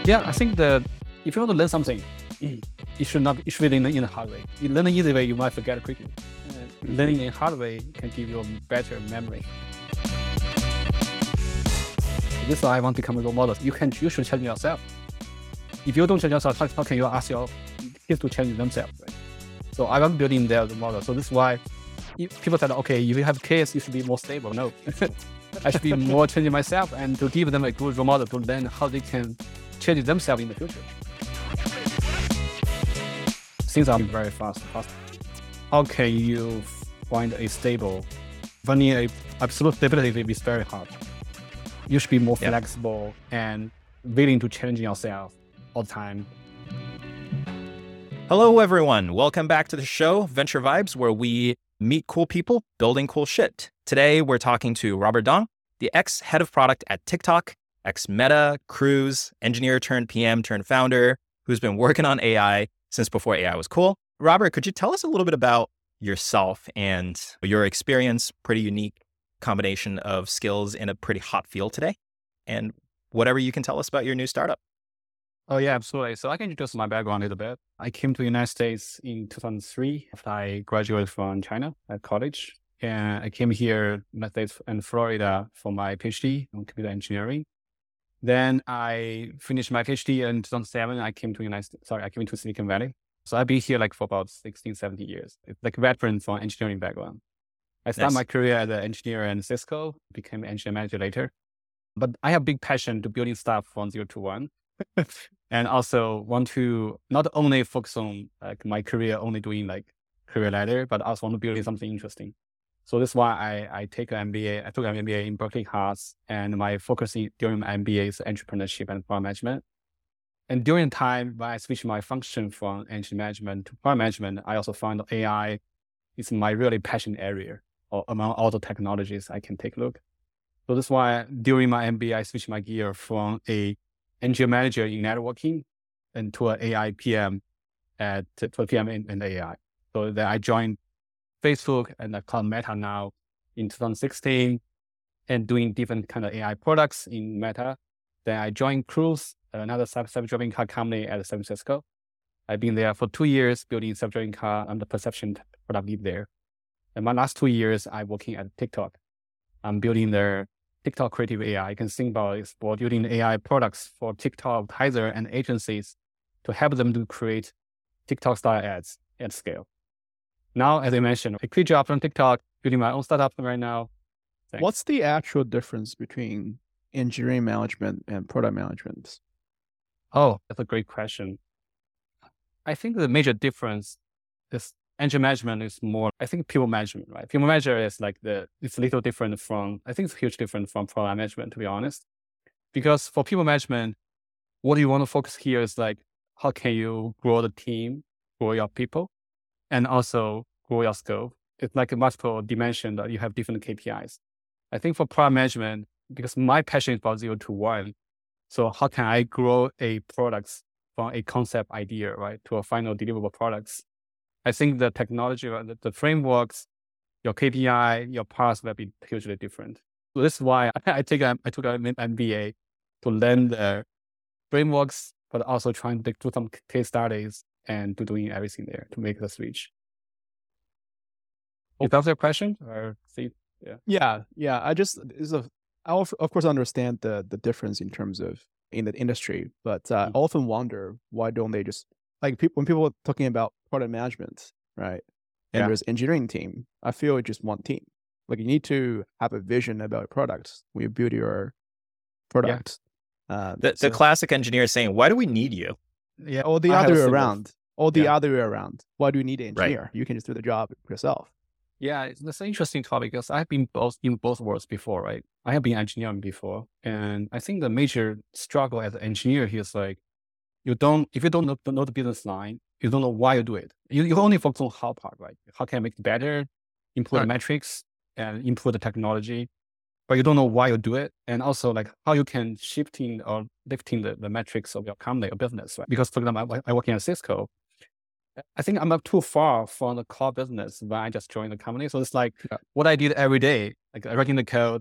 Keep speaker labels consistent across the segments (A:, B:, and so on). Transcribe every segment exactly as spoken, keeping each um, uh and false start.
A: Yeah, I think that if you want to learn something, it should not it should be learned in a hard way. You learn the easy way, you might forget quickly. Uh, learning in a hard way can give you a better memory. This is why I want to become a role model. You can you should challenge yourself. If you don't challenge yourself, how, how can you ask your kids to challenge themselves? Right? So I want building their role model. So this is why if people said, okay, if you have kids, you should be more stable. No, I should be more changing myself and to give them a good role model to learn how they can change themselves in the future. Things are very fast. fast. How can you find a stable? Finding a absolute stability is very hard. You should be more yeah. flexible and willing to challenge yourself all the time.
B: Hello, everyone. Welcome back to the show, Venture Vibes, where we meet cool people building cool shit. Today, we're talking to Robert Dong, the ex-head of product at TikTok, ex-Meta, Cruise, engineer turned P M turned founder, who's been working on A I since before A I was cool. Robert, could you tell us a little bit about yourself and your experience? Pretty unique combination of skills in a pretty hot field today, and whatever you can tell us about your new startup.
A: Oh, yeah, absolutely. So I can introduce my background a little bit. I came to the United States in two thousand three after I graduated from China at college. And I came here United States and Florida for my PhD on computer engineering. Then I finished my PhD in two thousand seven. I came to United States, sorry, I came to Silicon Valley. So I've been here like for about sixteen, seventeen years. It's like a veteran from engineering background. I started
B: Nice.
A: my career as an engineer in Cisco, became an engineer manager later. But I have big passion to building stuff from zero to one. And also want to not only focus on like my career, only doing like career ladder, but also want to build something interesting. So this is why I, I take an M B A. I took an M B A in Berkeley Haas, and my focus during my M B A is entrepreneurship and product management. And during the time when I switched my function from engineering management to product management, I also found A I is my really passion area, or among all the technologies I can take a look. So that's why during my M B A, I switched my gear from a engineer manager in networking and to an A I P M at to a P M in, in A I. So then I joined Facebook and I called Meta now in two thousand sixteen and doing different kind of A I products in Meta. Then I joined Cruise, another self-driving car company at San Francisco. I've been there for two years building self-driving car. I'm the perception product lead there. And my last two years, I'm working at TikTok. I'm building their TikTok creative A I. You can think about it for building A I products for TikTok advertiser and agencies to help them to create TikTok style ads at scale. Now, as I mentioned, I quit job from TikTok, building my own startup right now. Thanks.
C: What's the actual difference between engineering management and product management?
A: Oh, that's a great question. I think the major difference is engineering management is more, I think, people management, right? People management is like the, it's a little different from, I think it's huge different from product management, to be honest. Because for people management, what you want to focus here is like, how can you grow the team, grow your people, and also grow your scope? It's like a multiple dimension that you have different K P Is. I think for product management, because my passion is about zero to one, so how can I grow a product from a concept idea, right, to a final deliverable products? I think the technology, the, the frameworks, your K P I, your paths will be hugely different. So this is why I, I take a, I took an M B A to learn the frameworks, but also trying to do some case studies and to doing everything there to make the switch. Is that your question? Or see, yeah,
C: yeah, yeah. I just is a. I of of course understand the the difference in terms of in the industry, but uh,
A: Mhm.
C: I often wonder why don't they just like people when people are talking about product management, right? And
A: Yeah.
C: there's engineering team. I feel it's just one team. Like you need to have a vision about your products when you build your product. Uh,
B: The,
C: so-
B: the classic engineer is saying, why do we need you?
A: yeah.
C: or the
A: I have
C: other
A: a
C: way
A: similar-
C: around. Or the
A: Yeah.
C: other way around. Why do you need an engineer? You can just do the job yourself.
A: Yeah, it's, that's an interesting topic because I've been both in both worlds before, right? I have been engineering before, and I think the major struggle as an engineer here is like you don't if you don't know, don't know the business line, you don't know why you do it. You you only focus on how part, right? How can I make it better, improve the
B: Right.
A: metrics, and improve the technology, but you don't know why you do it, and also like how you can shifting or lifting the, the metrics of your company or business, right? Because for example, I, I work at Cisco. I think I'm not too far from the core business when I just joined the company. So it's like
C: Yeah.
A: what I did every day, like writing the code,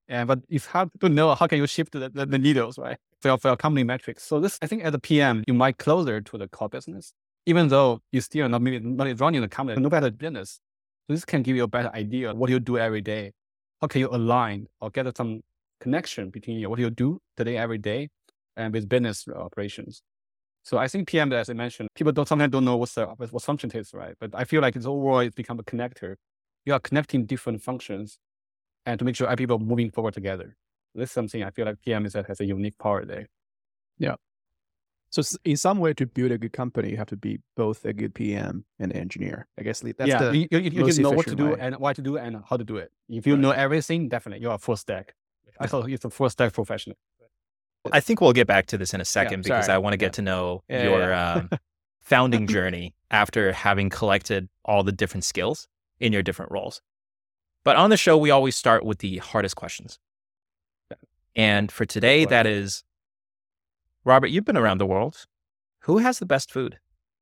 A: And but it's hard to know how can you shift the, the, the needles, right? For your, for your company metrics. So this, I think as a P M, you might closer to the core business, even though you still not maybe not running the company, no better business. So this can give you a better idea of what you do every day. How can you align or get some connection between what you do today, every day, and with business operations. So I think P M, as I mentioned, people don't sometimes don't know what's the what function is, right? But I feel like it's overall it's become a connector. You are connecting different functions, and to make sure people are moving forward together. This is something I feel like P M is has a unique power there.
C: Yeah. So in some way, to build a good company, you have to be both a good P M and engineer. I guess that's
A: yeah,
C: the
A: you, you, you
C: most
A: know what to do
C: way.
A: and why to do it and how to do it. If you
C: Right.
A: know everything, definitely you are full stack. I thought it's a full stack professional.
B: I think we'll get back to this in a second
C: Yeah,
B: because
C: sorry.
B: I want to get
C: Yeah.
B: to know
C: Yeah,
B: your
C: yeah.
B: um, founding journey after having collected all the different skills in your different roles. But on the show, we always start with the hardest questions. And for today,
C: Good
B: that is, Robert, you've been around the world. Who has the best food?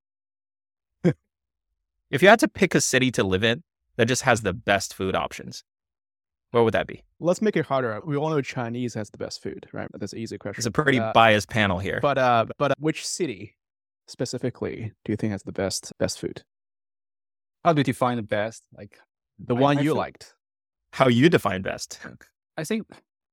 B: If you had to pick a city to live in that just has the best food options, where would that be?
C: Let's make it harder. We all know Chinese has the best food, right? That's an easy question.
B: It's a pretty
C: Uh,
B: biased panel here.
C: But uh, but uh, which city specifically do you think has the best best food?
A: How do you define the best? Like
C: The
A: I-
C: one
A: I
C: you
A: feel-
C: liked.
B: How you define best?
A: I think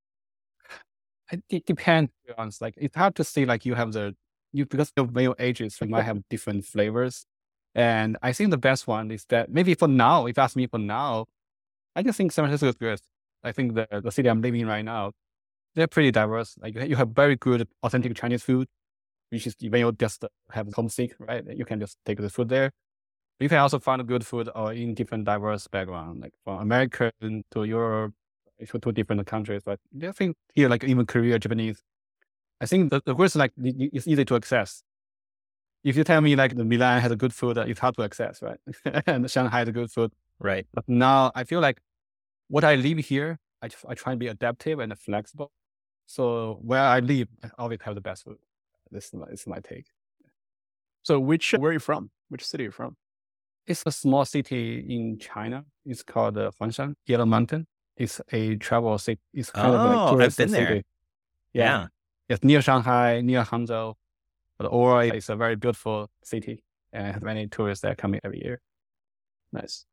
A: it, it depends. To be honest, like it's hard to say. Like you have the you because of your ages, you might have different flavors. And I think the best one is that maybe for now, if you ask me for now, I just think San Francisco is good. I think the the city I'm living in right now, they're pretty diverse. Like you you have very good authentic Chinese food, which is when you just have homesick, right? You can just take the food there. You can also find good food or in different diverse background, like from American to Europe, to, to different countries. But I think here, like even Korea, Japanese, I think the, the worst, like the- it's easy to access. If you tell me like the Milan has a good food, uh, it's hard to access, right? And Shanghai has a good food.
B: Right.
A: But now I feel like what I live here, I, tr- I try and be adaptive and flexible. So where I live, I always have the best food. This is my, this is my take.
C: So which where are you from? Which city are you from?
A: It's a small city in China. It's called uh, Huangshan, Yellow Mountain. It's a travel city. It's kind of
B: Oh,
A: like
B: I've
A: tourist
B: been there.
A: city.
B: Yeah.
A: Yeah. It's near Shanghai, near Hangzhou. But overall, it's a very beautiful city and has many tourists that come in every year.
C: Nice.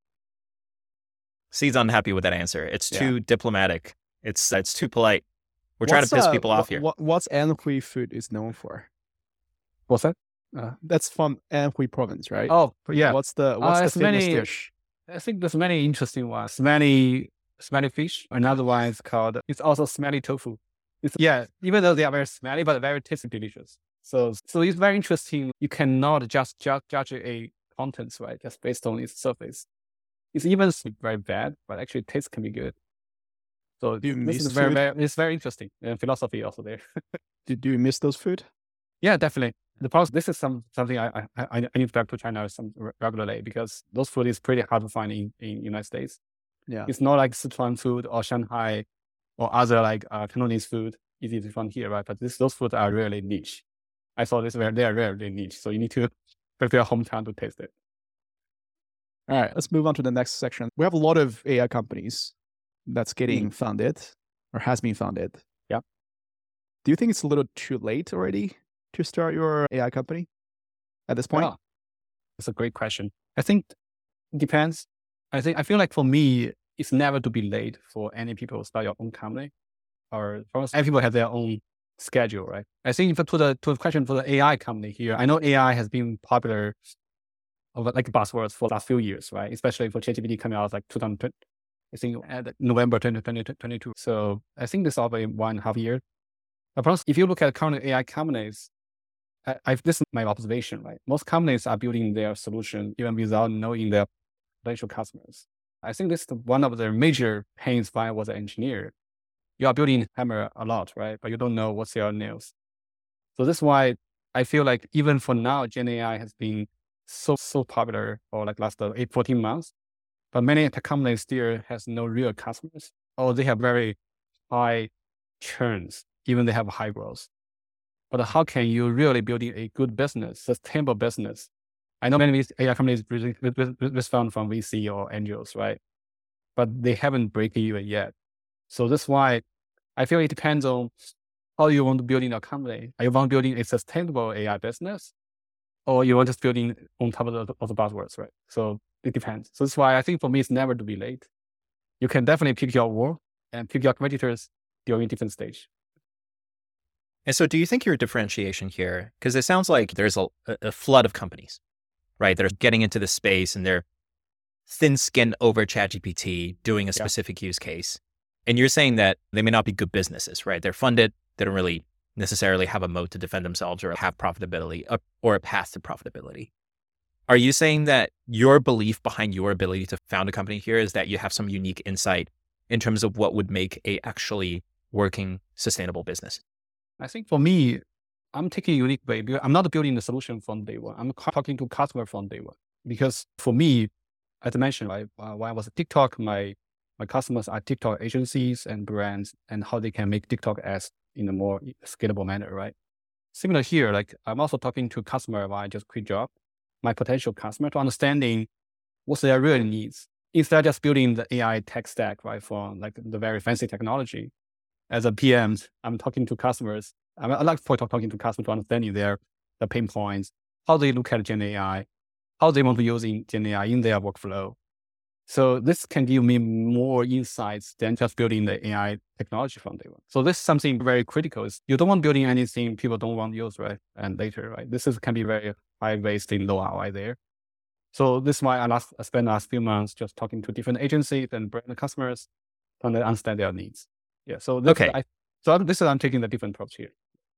B: C's unhappy with that answer. It's
A: Yeah.
B: too diplomatic. It's it's too polite. We're trying to piss
C: uh,
B: people
C: wha-
B: off here.
C: What, what's Anhui food is known for?
A: What's that?
C: Uh, that's from Anhui province, right?
A: Oh, yeah.
C: What's the what's
A: Uh,
C: the
A: it's
C: famous
A: many-
C: dish?
A: I think there's many interesting ones. Smelly, smelly fish. Another one is called, it's also smelly tofu. It's, yeah, even though they are very smelly, but very tasty, delicious. So, so it's very interesting. You cannot just judge, judge a contents, right? Just based on its surface. It's even very bad, but actually taste can be good. So
C: Do you
A: this
C: miss
A: is very,
C: food?
A: very, it's very interesting. And philosophy also there.
C: Do, do you miss those food?
A: Yeah, definitely. The problem, this is some something I I, I I need to back to China some re- regularly because those food is pretty hard to find in in United States.
C: Yeah.
A: It's not like Sichuan food or Shanghai or other like uh, Cantonese food easy to find here, right? But this those foods are really niche. I thought this were they are really niche, so you need to back to your hometown to taste it.
C: All right, let's move on to the next section. We have a lot of A I companies that's getting founded or has been founded.
A: Yep.
C: Do you think it's a little too late already to start your A I company at this point?
A: Well, it's a great question. I think it depends. I think I feel like for me, it's never to be late for any people to start your own company, or for us, every people have their own schedule, right? I think for, to the to the question for the A I company here, I know A I has been popular over like buzzwords for the last few years, right? Especially for ChatGPT coming out like two thousand twenty, I think at November twenty twenty-two. So I think this is already one and a half year. But plus, if you look at current A I companies, I, I've, this is my observation, right? Most companies are building their solution even without knowing their potential customers. I think this is one of the major pains when I was an engineer. You are building Hammer a lot, right? But you don't know what's your nails. So that's why I feel like even for now, Gen A I has been so, so popular for like last uh, eight, fourteen months. But many tech companies still has no real customers, or they have very high churns, even they have high growth. But how can you really build a good business, sustainable business? I know many A I companies respond from V C or angels, right? But they haven't break even yet. So that's why I feel it depends on how you want to build in a company. Are you want building a sustainable A I business, or you want just building on top of the, of the buzzwords, right? So it depends. So that's why I think for me, it's never to be late. You can definitely pick your war and pick your competitors during different stage.
B: And so do you think your differentiation here, because it sounds like there's a, a flood of companies, right? That are getting into the space and they're thin-skinned over ChatGPT doing a specific yeah. use case. And you're saying that they may not be good businesses, right? They're funded. They don't really necessarily have a moat to defend themselves or have profitability or a path to profitability. Are you saying that your belief behind your ability to found a company here is that you have some unique insight in terms of what would make a actually working, sustainable business?
A: I think for me, I'm taking a unique way because I'm not building the solution from day one. I'm talking to customer from day one. Because for me, as I mentioned, right, uh, when I was at TikTok, my my customers are TikTok agencies and brands and how they can make TikTok ads in a more scalable manner, right? Similar here, like I'm also talking to customer when I just quit job, my potential customer, to understanding what's their real needs. Instead of just building the A I tech stack, right, for like the very fancy technology. As a P M, I'm talking to customers. I like for talking to customers to understanding their the pain points, how they look at Gen A I, how they want to use Gen A I in their workflow. So this can give me more insights than just building the A I technology from day one. So this is something very critical. Is you don't want building anything people don't want to use, right? And later, right? This is can be very high waste and low R O I there. So this is why I last I spent the last few months just talking to different agencies and brand customers to understand their needs. Yeah. So this,
B: okay.
A: I, so I'm, this is I'm taking the different approach here.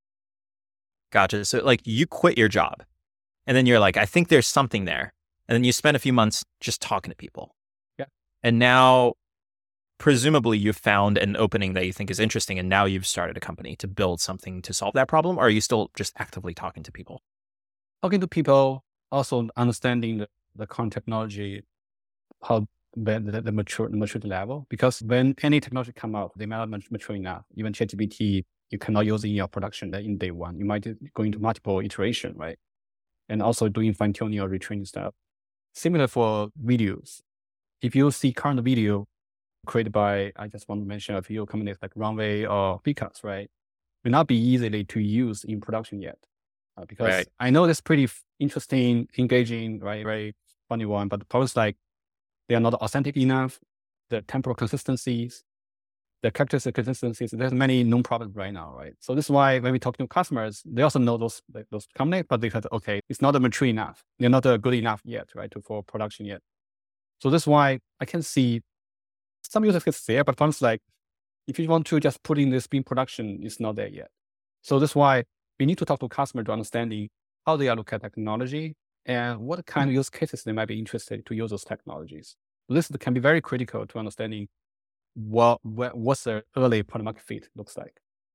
B: Gotcha. So like you quit your job, and then you're like, I think there's something there, and then you spend a few months just talking to people. And now, presumably, you've found an opening that you think is interesting, and now you've started a company to build something to solve that problem, or are you still just actively talking to people?
A: Talking to people, also understanding the, the current technology, how the, the, the mature, maturity level. Because when any technology come out, they might not mature enough. Even ChatGPT, you cannot use it in your production in day one. You might go into multiple iteration, right? And also doing fine-tuning or retraining stuff. Similar for videos. If you see current video created by, I just want to mention a few companies like Runway or Picas, right? Will not be easily to use in production yet. Uh, because right. I know that's pretty f- interesting, engaging, right? Very funny one, but the problem is like, they are not authentic enough. The temporal consistencies, the characteristic consistencies, there's many known problems right now, right? So this is why when we talk to customers, they also know those those companies, but they said, okay, it's not mature enough. They're not uh, good enough yet, right? To, for production yet. So that's why I can see some use cases there, but once like, if you want to just put in this in production, it's not there yet. So that's why we need to talk to customer to understanding how they are looking at technology and what kind of use cases they might be interested to use those technologies. So this can be very critical to understanding what, what what's the early product market fit looks like.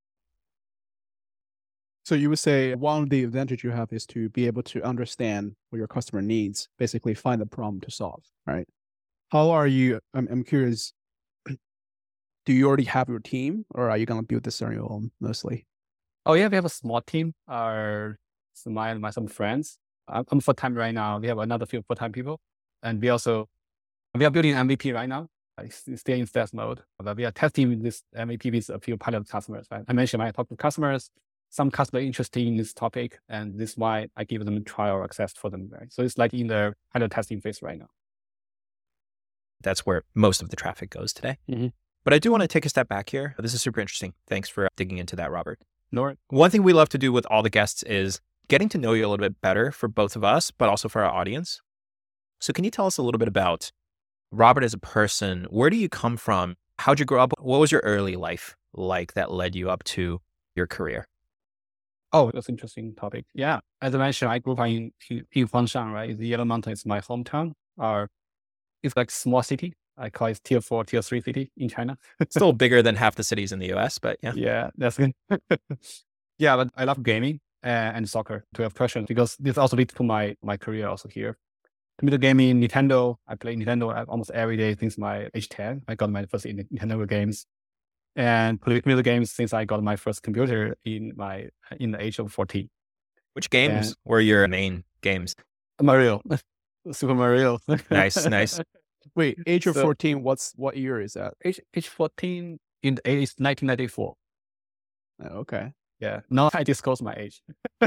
C: So you would say one of the advantage you have is to be able to understand what your customer needs, basically find the problem to solve, right? How are you, I'm, I'm curious, do you already have your team or are you going to build this on your own mostly?
A: Oh yeah, we have a small team. Our, so my, my some friends. I'm, I'm full-time right now. We have another few full-time people. And we also, we are building M V P right now. It's still in stealth mode. But we are testing this M V P with a few pilot customers, right? I mentioned when I talk to customers, some customers interested in this topic, and this is why I give them trial access for them, right? So it's like in the pilot testing phase right now.
B: That's where most of the traffic goes today.
A: Mm-hmm.
B: But I do want to take a step back here. This is super interesting. Thanks for digging into that, Robert.
A: No.
B: One thing we love to do with all the guests is getting to know you a little bit better for both of us, but also for our audience. So can you tell us a little bit about Robert as a person? Where do you come from? How'd you grow up? What was your early life like that led you up to your career?
A: Oh, that's an interesting topic. Yeah. As I mentioned, I grew up in, in, in Fangshan, right? The Yellow Mountain is my hometown. Or it's like small city. I call it tier four, tier three city in China.
B: Still bigger than half the cities in the U S, but yeah.
A: Yeah, that's good. Yeah, but I love gaming and, and soccer to have questions because this also leads to my, my career also here. Computer gaming, Nintendo. I play Nintendo almost every day since my age ten. I got my first Nintendo games. And play computer games since I got my first computer in my in the age of fourteen.
B: Which games and were your main games?
A: Mario, Super Mario.
B: Nice, nice.
C: Wait, age of
A: so,
C: fourteen. What's what year is that?
A: Age age fourteen in nineteen ninety-four.
C: Oh, okay.
A: Yeah. Now I disclose my age.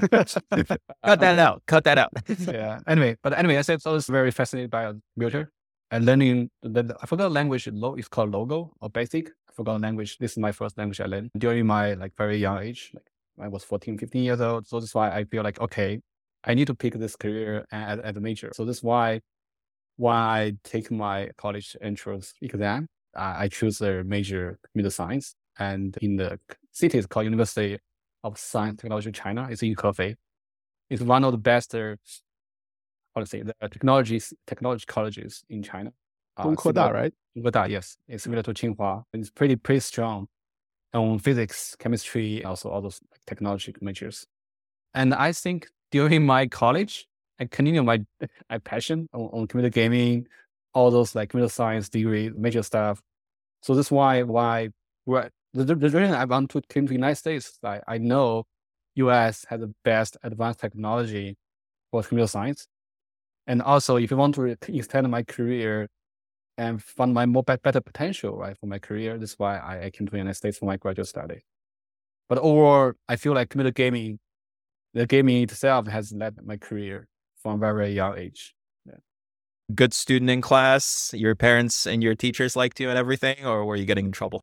B: Cut that out. Cut that out.
A: Yeah. Anyway, but anyway, I said I was very fascinated by a computer and learning. The, I forgot the language. It's called Logo or Basic. I forgot the language. This is my first language I learned during my like very young age. Like I was fourteen, fifteen years old. So that's why I feel like, okay, I need to pick this career as, as a major. So that's why, why I take my college entrance exam, I, I choose a major computer science. And in the city, it's called University of Science Technology China. It's in Hefei. It's one of the best, uh, how to say, the technologies, technology colleges in China. Uh,
C: Zhongkeda, right?
A: Zhongkeda, yes. It's similar to Tsinghua. It's pretty, pretty strong on physics, chemistry, also all those technology majors. And I think during my college, I continue my, my passion on, on computer gaming, all those like computer science degree, major stuff. So that's why, why we're, the, the reason I want to come to the United States, like I know U S has the best advanced technology for computer science. And also, if you want to extend my career and find my more better potential, right, for my career, that's why I, I came to the United States for my graduate study. But overall, I feel like computer gaming, the gaming itself has led my career from a very young age. Yeah.
B: Good student in class, your parents and your teachers liked you and everything, or were you getting in trouble?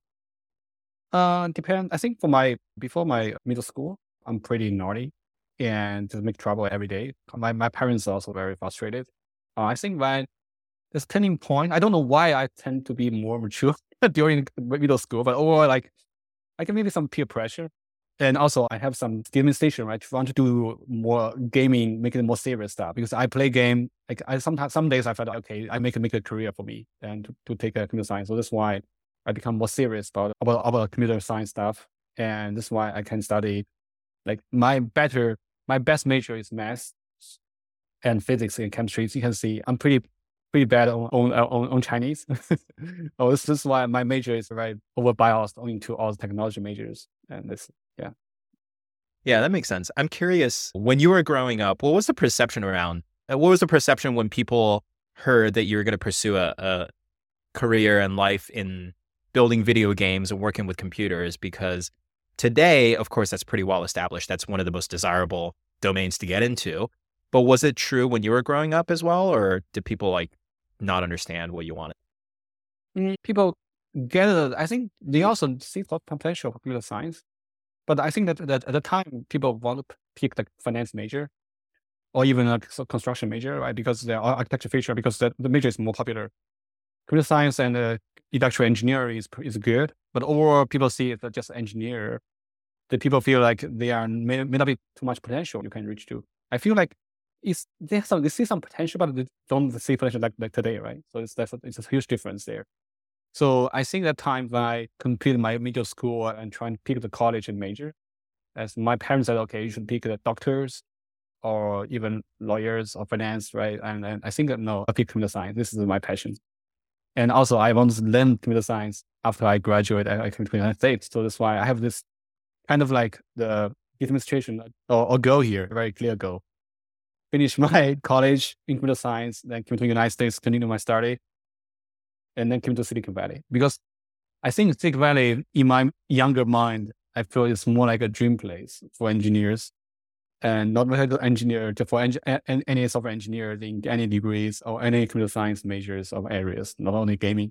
A: Uh, depend. I think for my, before my middle school, I'm pretty naughty and just make trouble every day. My, my parents are also very frustrated. Uh, I think when this turning point, I don't know why I tend to be more mature during middle school, but overall, like, I can maybe some peer pressure. And also I have some demonstration, right? If I want to do more gaming, make it more serious stuff, because I play game, like I sometimes, some days I felt, okay, I make it make a career for me and to, to take a computer science. So that's why I become more serious about, about, about computer science stuff. And that's why I can study, like my better, my best major is math and physics and chemistry. So you can see I'm pretty, pretty bad on, on, on, on Chinese. Oh, this, this is why my major is very over biased into all the technology majors. And this, yeah.
B: Yeah, that makes sense. I'm curious, when you were growing up, what was the perception around, what was the perception when people heard that you were going to pursue a, a career and life in building video games and working with computers? Because today, of course, that's pretty well established. That's one of the most desirable domains to get into. But was it true when you were growing up as well? Or did people like not understand what you wanted?
A: People get it. I think they also see the potential for computer science. But I think that, that at the time, people want to pick the finance major or even a construction major, right? Because the architecture feature, because the, the major is more popular. Computer science and uh, industrial engineering is, is good. But overall, people see it as just engineer. The people feel like they are may, may not be too much potential you can reach to. I feel like it's, they, have some, they see some potential, but they don't see potential like, like today, right? So it's, that's a, it's a huge difference there. So I think that time when I completed my middle school and trying to pick the college and major, as my parents said, okay, you should pick the doctors or even lawyers or finance, right? And, and I think that no, I pick computer science. This is my passion. And also I want to learn computer science after I graduate. I, I came to the United States. So that's why I have this kind of like the demonstration or, or goal here, a very clear goal. Finish my college in computer science, then come to the United States, continue my study, and then came to Silicon Valley. Because I think Silicon Valley, in my younger mind, I feel it's more like a dream place for engineers, and not like an engineer, for en- any software engineer in any degrees or any computer science majors or areas, not only gaming.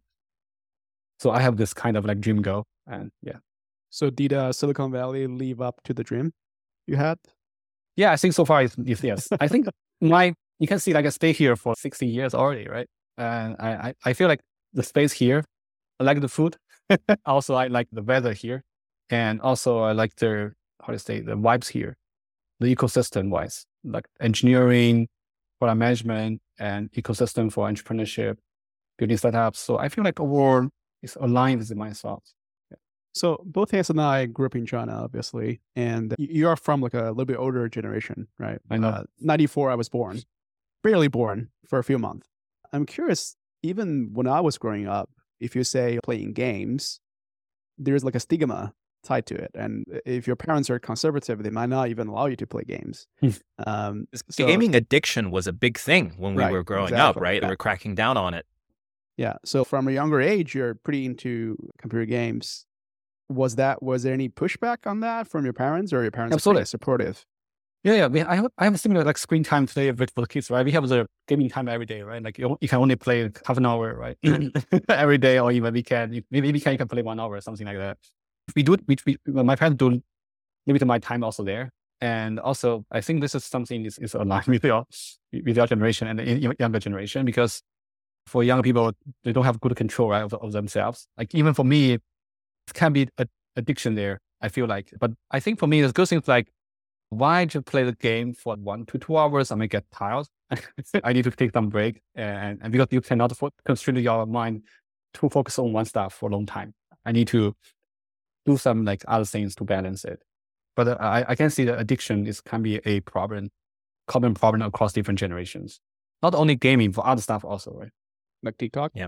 A: So I have this kind of like dream goal, and yeah.
C: So did uh, Silicon Valley live up to the dream you had?
A: Yeah, I think so far it's, it's yes. I think my, you can see like I stay here for sixty years already, right? And I, I, I feel like the space here, I like the food. Also, I like the weather here. And also I like the, how to say, the vibes here, the ecosystem wise, like engineering, product management, and ecosystem for entrepreneurship, building startups. So I feel like overall it's aligned with my thoughts. Yeah.
C: So both Hans and I grew up in China, obviously, and you are from like a little bit older generation, right?
A: I know.
C: Uh, ninety-four, I was born, barely born for a few months. I'm curious, even when I was growing up, if you say playing games, there's like a stigma tied to it. And if your parents are conservative, they might not even allow you to play games. um,
B: so, gaming addiction was a big thing when we
C: right,
B: were growing
C: exactly,
B: up, right?
C: Yeah.
B: They were cracking down on it.
C: Yeah. So from a younger age, you're pretty into computer games. was that, was there any pushback on that from your parents, or your parents are
A: Absolutely.
C: pretty supportive?
A: Yeah, yeah. We, I have, I have a similar like screen time today with for the kids, right? We have the gaming time every day, right? Like you, you can only play half an hour, right? Every day, or even weekend. Maybe weekend you can play one hour or something like that. We do it. We, we, my parents do limit my time also there, and also I think this is something is, is aligned with your with your generation and the younger generation, because for young people they don't have good control, right, of, of themselves. Like even for me, it can be a addiction there, I feel like. But I think for me, the good things like, why just play the game for one to two hours? I may get tired. I need to take some break, and, and because you cannot constrain your mind to focus on one stuff for a long time. I need to do some like other things to balance it. But uh, I, I can see that addiction is can be a problem, common problem across different generations. Not only gaming, for other stuff also, right?
C: Like TikTok?
B: Yeah.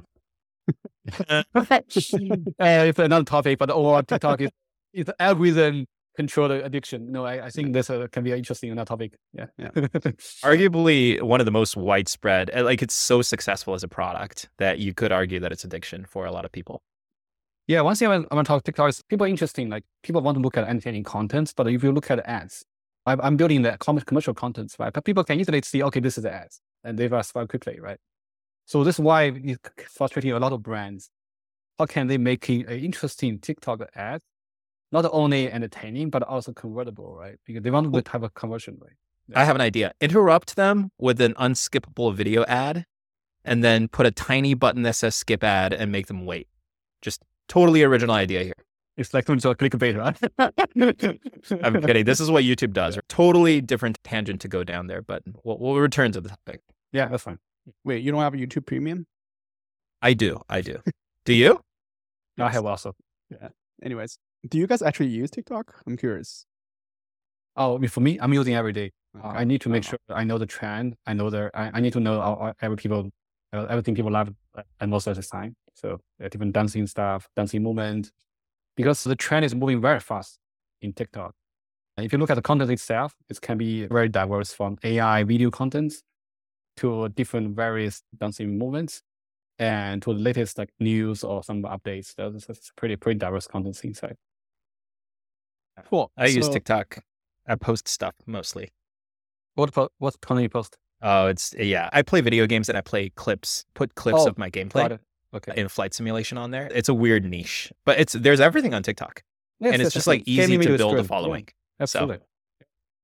A: uh, it's another topic, but overall TikTok is, is the algorithm control the addiction. No, I, I think this uh, can be interesting another topic. Yeah.
C: Yeah.
B: Arguably one of the most widespread, like it's so successful as a product that you could argue that it's addiction for a lot of people.
A: Yeah, one thing I want to talk TikTok is people are interesting. Like people want to look at entertaining content, but if you look at ads, I'm, I'm building the commercial content, right? But people can easily see, okay, this is the ads, and they respond quickly, right? So this is why it's frustrating a lot of brands. How can they make an interesting TikTok ad, not only entertaining, but also convertible, right? Because they want to have a conversion rate.
B: Yeah. I have an idea. Interrupt them with an unskippable video ad, and then put a tiny button that says skip ad and make them wait. Just totally original idea here.
A: It's like doing clickbait, right?
B: I'm kidding. This is what YouTube does. Totally different tangent to go down there, but we'll, we'll return to the topic.
A: Yeah, that's fine.
C: Wait, you don't have a YouTube Premium?
B: I do. I do. Do you?
A: I have also.
C: Yeah. Anyways, do you guys actually use TikTok? I'm curious.
A: Oh, for me, I'm using every day. Uh, I need to make
C: uh,
A: sure I know the trend. I know the. I, I need to know all, every people, uh, everything people love at most of the time. So uh, different dancing stuff, dancing movement, because the trend is moving very fast in TikTok. And if you look at the content itself, it can be very diverse, from A I video contents to different various dancing movements, and to the latest like news or some updates. That's pretty pretty diverse content inside.
C: Cool.
B: I
C: so,
B: use TikTok. I post stuff mostly.
A: What what content you post?
B: Oh, it's yeah. I play video games and I play clips. Put clips
A: Oh,
B: of my gameplay
A: okay.
B: in flight simulation on there. It's a weird niche, but it's there's everything on TikTok,
A: Yes,
B: and it's
A: yes,
B: just
A: yes.
B: like easy
A: Gaming
B: to
A: video
B: build a
A: is good.
B: following.
A: Yeah, absolutely.
B: So,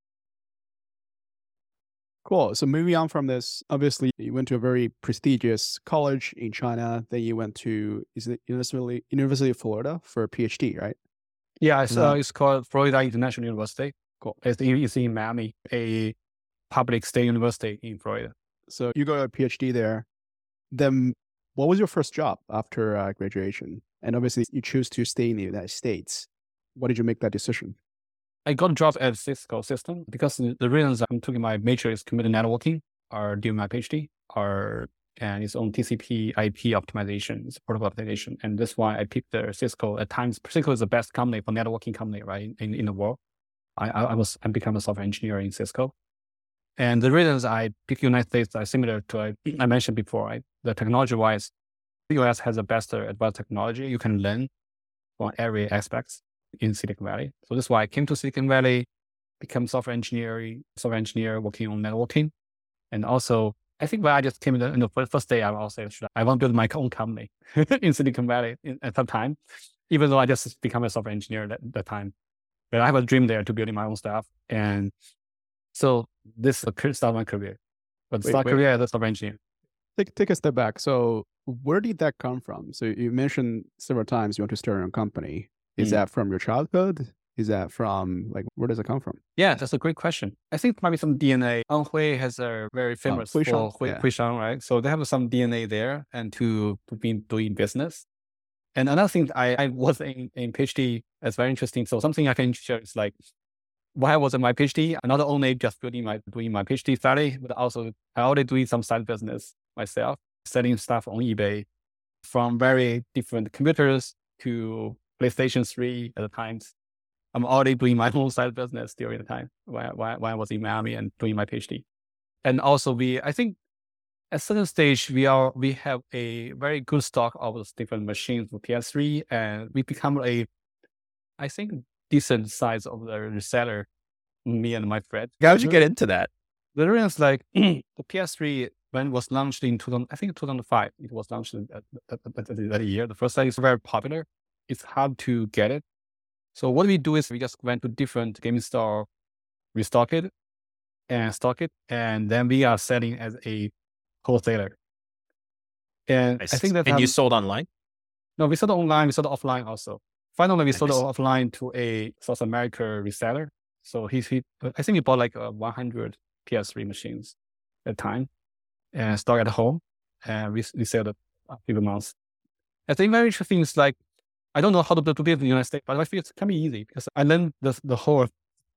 C: cool. So moving on from this, obviously you went to a very prestigious college in China. Then you went to is it University University of Florida for a PhD, right?
A: Yeah, it's,
C: No.
A: uh, it's called Florida International University.
C: Cool.
A: It's, it's in Miami, a public state university in Florida.
C: So you got a PhD there. Then what was your first job after uh, graduation? And obviously you choose to stay in the United States. Why did you make that decision?
A: I got a job at Cisco System because the reasons I'm taking my major is computer networking, or doing my PhD, or and it's on T C P I P optimization, it's protocol optimization. And that's why I picked the Cisco. At times, Cisco is the best company for networking company, right, in, in the world. I, I was I become a software engineer in Cisco. And the reasons I picked United States are similar to I, I mentioned before, right? The technology-wise, the U S has the best uh, advanced technology. You can learn from every aspects in Silicon Valley. So that's why I came to Silicon Valley, become software engineer, software engineer working on networking. And also, I think when I just came in the, in the first, first day, I also said, I want to build my own company in Silicon Valley in, at some time, even though I just become a software engineer at that time. But I have a dream there to building my own stuff. And so this is the start of my career. But
C: Wait,
A: start
C: wait.
A: career as a software engineer.
C: Take take a step back. So where did that come from? So you mentioned several times you want to start your own company. Is
A: Mm.
C: that from your childhood? Is that from like where does it come from?
A: Yeah, that's a great question. I think maybe some D N A. An Hui has a very famous
C: Hui
A: for
C: Shang,
A: Hui,
C: yeah.
A: Hui Shang, right? So they have some D N A there, and to to be doing business. And another thing, I, I was in, in PhD, that's very interesting. So something I can share is like, why I was in my PhD, not only just building my doing my PhD study, but also I already doing some side business myself, selling stuff on eBay, from very different computers to PlayStation three at the times. I'm already doing my own side business during the time when, when, when I was in Miami and doing my PhD. And also we, I think at certain stage, we are, we have a very good stock of those different machines for P S three, and we become a I think, decent size of the reseller, me and my friend.
B: How did you get into that?
A: The reason is like the P S three, when it was launched in two thousand, I think two thousand five, it was launched in that, that, that, that year. The first time is very popular. It's hard to get it. So what we do is we just went to different gaming store, restock it and stock it. And then we are selling as a wholesaler. And
B: Nice.
A: I think that,
B: and you
A: um,
B: sold online?
A: no, we sold online, we sold offline also. Finally, we sold
B: Nice.
A: offline to a South America reseller. So he, he I think he bought like uh, one hundred P S three machines at the time and stock at home. And we, we sold it a few months. I think very interesting is like, I don't know how to build to build in the United States, but I feel it can be easy because I learned the, the whole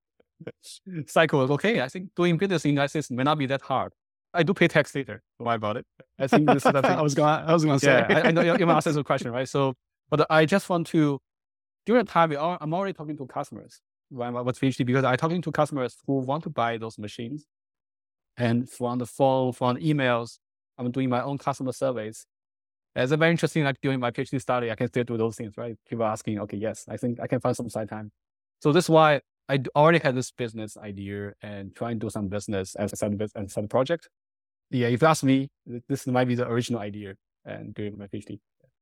A: cycle is okay. I think doing business in the United States may not be that hard. I do pay tax later. Don't worry about it. I think this is the thing.
C: I was going. I was going to say.
A: Yeah, I, I know you might ask this question, right? So, but I just want to during the time we are, I'm already talking to customers when I was PhD because I'm talking to customers who want to buy those machines, and from the phone, from emails, I'm doing my own customer surveys. It's very interesting. Like during my PhD study, I can still do those things, right? People asking, okay, yes, I think I can find some side time. So this is why I already had this business idea and trying to do some business as a side, as a side project. Yeah, if you ask me, this might be the original idea and during my PhD.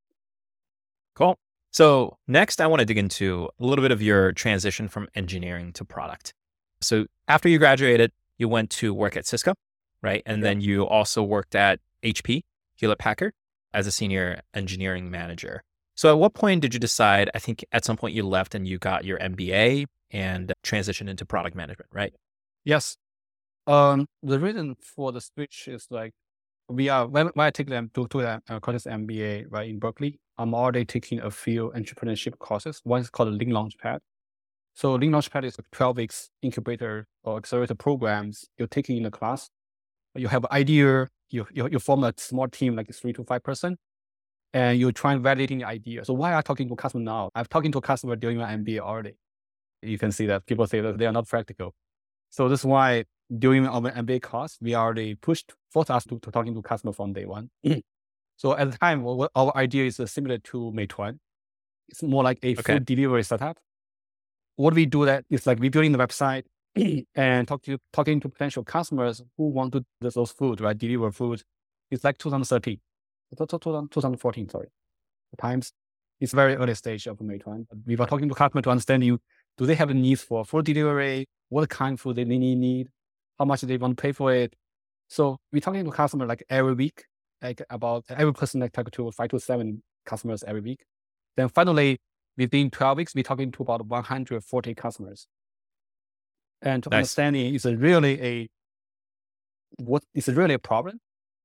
B: Cool. So next, I want to dig into a little bit of your transition from engineering to product. So after you graduated, you went to work at Cisco, right? And
A: Yeah.
B: then you also worked at H P, Hewlett Packard, as a senior engineering manager. So at what point did you decide, I think at some point you left and you got your M B A and transitioned into product management, right?
A: Yes. Um, the reason for the switch is like, we are, when, when I take them to, to the uh, courses M B A, right, in Berkeley, I'm already taking a few entrepreneurship courses. One is called Lean Launchpad. So Lean Launchpad is like twelve weeks incubator or accelerator programs you're taking in the class. You have an idea, you, you, you form a small team, like three to five person, and you try and validating the idea. So why am I talking to a customer now? I'm talking to a customer during my M B A already. You can see that people say that they are not practical. So this is why during our M B A course, we already pushed, forced us to, to talking to customer from day one. So at the time, what, our idea is similar to Meituan. It's more like a
B: Okay.
A: food delivery setup. What we do that is like we building the website and talk to talking to potential customers who want to do those food, right? Deliver food. It's like two thousand thirteen, two thousand fourteen, sorry. The times, it's very early stage of Meituan. We were talking to customers to understand you, do they have a needs for food delivery? What kind of food they need, need? How much they want to pay for it? So we're talking to customers like every week, like about every person like talk to five to seven customers every week. Then finally, within twelve weeks, we're talking to about one hundred forty customers. And to
B: Nice.
A: understanding is it really a, what is it really a problem?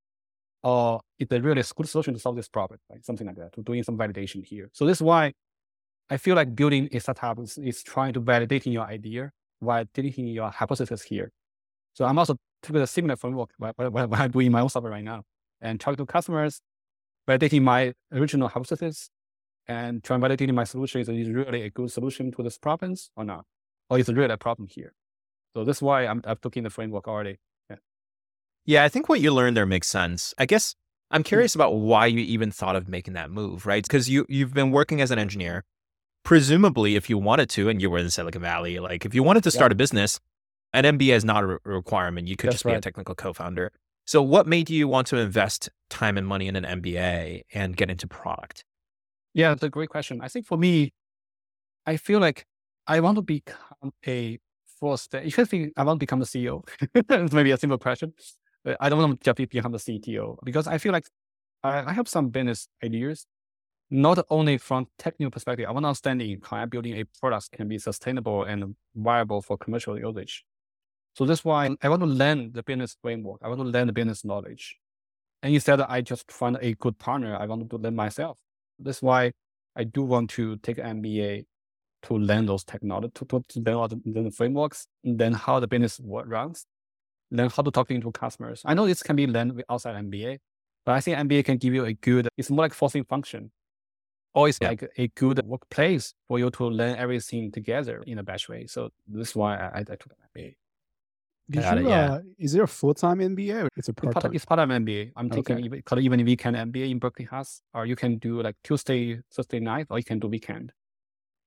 A: Or is it really a good solution to solve this problem? Like something like that, to doing some validation here. So this is why I feel like building a startup is, is trying to validating your idea, validating your hypothesis here. So I'm also taking a similar framework when, when, when I'm doing my own software right now and talking to customers, validating my original hypothesis and trying validating my solution. Is it really a good solution to this problem or not? Or is it really a problem here? So this is why I'm, I'm taking the framework already. Yeah.
B: Yeah, I think what you learned there makes sense. I guess I'm curious about why you even thought of making that move, right? Because you, you've been working as an engineer. Presumably, if you wanted to, and you were in Silicon Valley, like if you wanted to start
A: Yeah.
B: a business, an M B A is not a re- requirement. You could
A: That's
B: just be a
A: right.
B: technical co-founder. So what made you want to invest time and money in an M B A and get into product?
A: Yeah, that's a great question. I think for me, I feel like I want to become a first, you should think I want to become the C E O. It's maybe a simple question. But I don't want to just become the C T O because I feel like I, I have some business ideas, not only from technical perspective. I want to understand how I'm building a product can be sustainable and viable for commercial usage. So that's why I want to learn the business framework. I want to learn the business knowledge. And instead, I just find a good partner. I want to learn myself. That's why I do want to take an M B A to learn those technology, to, to, to learn all the, the frameworks, and then how the business work runs, learn how to talk to customers. I know this can be learned outside M B A, but I think M B A can give you a good, it's more like forcing function. Or it's
B: Yeah.
A: like a good workplace for you to learn everything together in a batch way. So this is why I, I took an M B A.
C: Did
B: Got
C: you?
B: it, yeah.
C: Uh, is there a full time M B A or it's a
A: It's
C: part
A: part,
C: time?
A: it's part of M B A. I'm taking
C: Okay.
A: even, called even weekend M B A in Berkeley has, or you can do like Tuesday, Thursday night, or you can do weekend.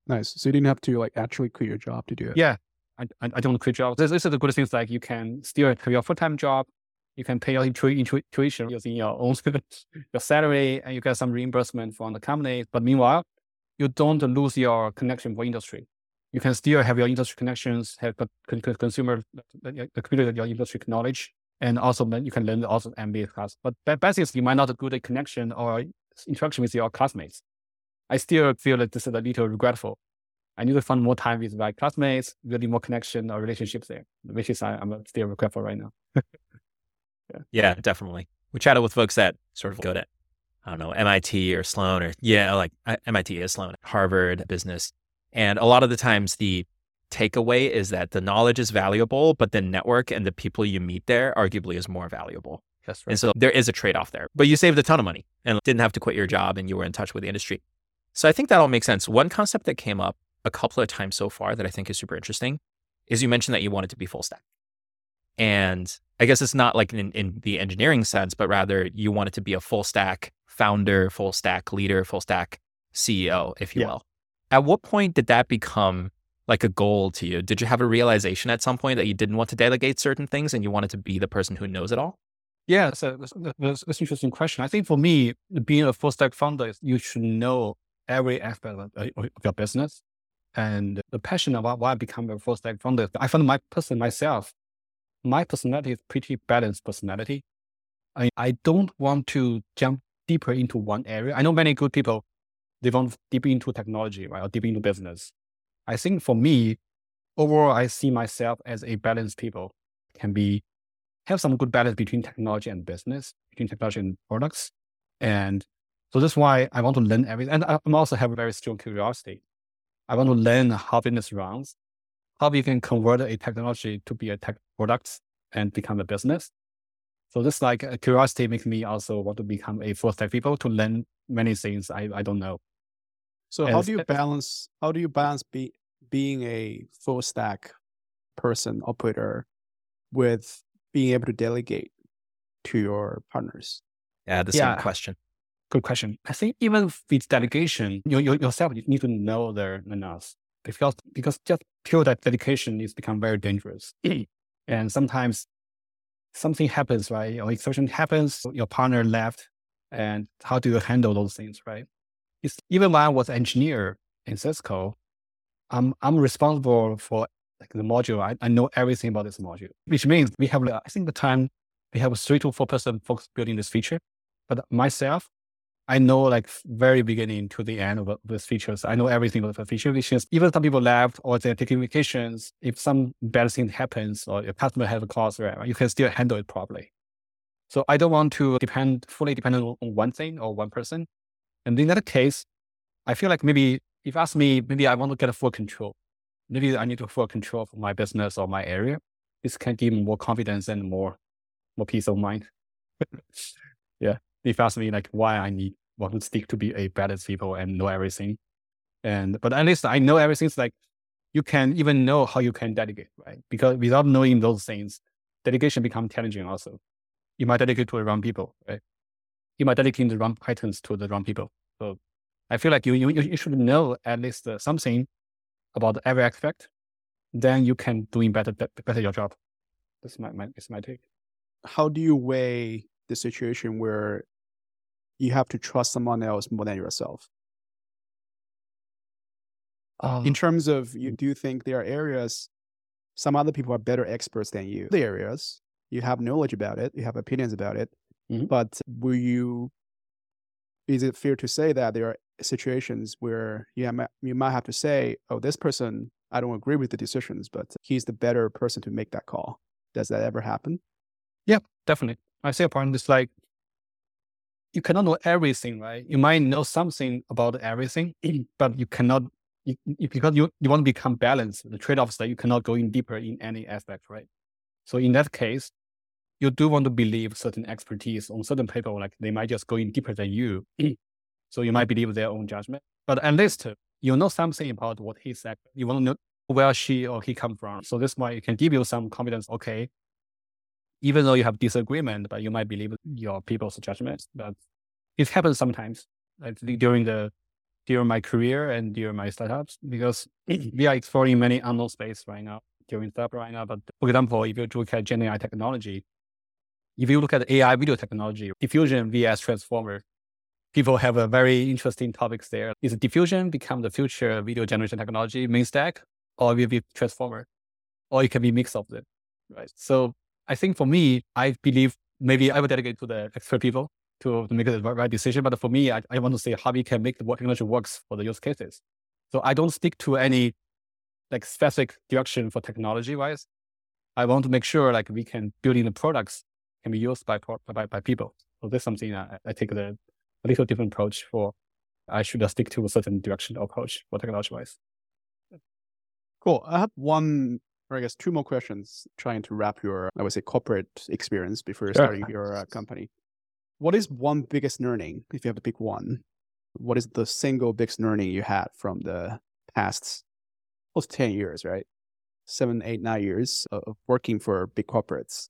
C: Nice. So you didn't have to like actually quit your job to do it.
A: Yeah, I, I, I don't quit job. This, this is the good things, like you can still have your full-time job. You can pay your intui- intui- tuition using your own your salary, and you get some reimbursement from the company. But meanwhile, you don't lose your connection for industry. You can still have your industry connections, have the con- con- consumer, the computer, your industry knowledge, and also then you can learn also M B A class. But that basically, you might not have good a connection or interaction with your classmates. I still feel that this is a little regretful. I need to find more time with my classmates, really more connection or relationships there, which is I, I'm still regretful right now.
B: yeah. yeah, definitely. We chatted with folks that sort of go to, I don't know, M I T or Sloan or, yeah, like M I T is Sloan, Harvard Business. And a lot of the times the takeaway is that the knowledge is valuable, but the network and the people you meet there arguably is more valuable.
A: That's right.
B: And so there is a trade-off there, but you saved a ton of money and didn't have to quit your job and you were in touch with the industry. So I think that all makes sense. One concept that came up a couple of times so far that I think is super interesting is you mentioned that you wanted to be full stack. And I guess it's not like in, in the engineering sense, but rather you wanted to be a full stack founder, full stack leader, full stack C E O, if you
C: Yeah.
B: will. At what point did that become like a goal to you? Did you have a realization at some point that you didn't want to delegate certain things and you wanted to be the person who knows it all?
A: Yeah, so that's, that's, that's an interesting question. I think for me, being a full stack founder, is you should know every aspect of, of your business. And the passion about why I become a full stack founder, I found my person myself, my personality is pretty balanced personality. I, I don't want to jump deeper into one area. I know many good people, they want deep into technology, right, or deep into business. I think for me, overall, I see myself as a balanced people, can be have some good balance between technology and business, between technology and products. And so that's why I want to learn everything. And I also have a very strong curiosity. I want to learn how business runs, how we can convert a technology to be a tech product and become a business. So this like a curiosity makes me also want to become a full stack people to learn many things I, I don't know.
C: So how do you balance, how do you balance be, being a full stack person, operator, with being able to delegate to your partners?
B: Yeah, the
A: Yeah.
B: same question.
A: Good question. I think even with delegation, you, you yourself you need to know the enough because because just pure that dedication is become very dangerous. And sometimes something happens, right? Or exception happens, your partner left, and how do you handle those things, right? It's, even when I was engineer in Cisco, I'm I'm responsible for like the module. I, I know everything about this module, which means we have I think the time we have a three to four person folks building this feature, but myself. I know like very beginning to the end of this features. I know everything about the feature, which is even some people left or they're taking vacations. If some bad thing happens or your customer has a cause, right, you can still handle it properly. So I don't want to depend fully dependent on one thing or one person. And in that case, I feel like maybe if you ask me, maybe I want to get a full control. Maybe I need to full control for my business or my area. This can give me more confidence and more, more peace of mind. Yeah. If you ask me like why I need want to stick to be a balanced people and know everything. And but at least I know everything. It's like you can even know how you can delegate, right? Because without knowing those things, delegation becomes challenging also. You might delegate to the wrong people, right? You might delegate the wrong patterns to the wrong people. So I feel like you you, you should know at least uh, something about every aspect. Then you can doing better better your job. That's my, my that's my take.
C: How do you weigh the situation where you have to trust someone else more than yourself?
A: Um,
C: In terms of, you, do you think there are areas, some other people are better experts than you? The areas, you have knowledge about it, you have opinions about it,
A: Mhm.
C: but will you, is it fair to say that there are situations where you, have, you might have to say, oh, this person, I don't agree with the decisions, but he's the better person to make that call. Does that ever happen?
A: Yeah, definitely. I say a point is like, you cannot know everything, right? You might know something about everything, but you cannot, you, you, because you, you want to become balanced. The trade-off is that you cannot go in deeper in any aspect, right? So in that case, you do want to believe certain expertise on certain people, like they might just go in deeper than you. So you might believe their own judgment, but at least you know something about what he said. You want to know where she or he come from. So this might can give you some confidence. Okay, even though you have disagreement, but you might believe your people's judgment. But it happens sometimes, like during the during my career and during my startups, because we are exploring many unknown space right now, during startup right now. But for example, if you look at Gen A I technology, if you look at A I video technology, diffusion vs transformer, people have a very interesting topics there. Is diffusion become the future video generation technology main stack, or will it be transformer, or it can be mix of them, right? So I think for me, I believe maybe I will dedicate to the expert people to, to make the right decision. But for me, I, I want to say how we can make the technology works for the use cases. So I don't stick to any like specific direction for technology wise. I want to make sure like we can build in the products can be used by by, by people. So that's something I, I take the a little different approach for. I should stick to a certain direction approach for technology wise.
C: Cool. I have one, or I guess two more questions trying to wrap your, I would say, corporate experience before
A: Sure.
C: starting your uh, company. What is one biggest learning, if you have to pick one? What is the single biggest learning you had from the past almost ten years, right? Seven, eight, nine years of working for big corporates?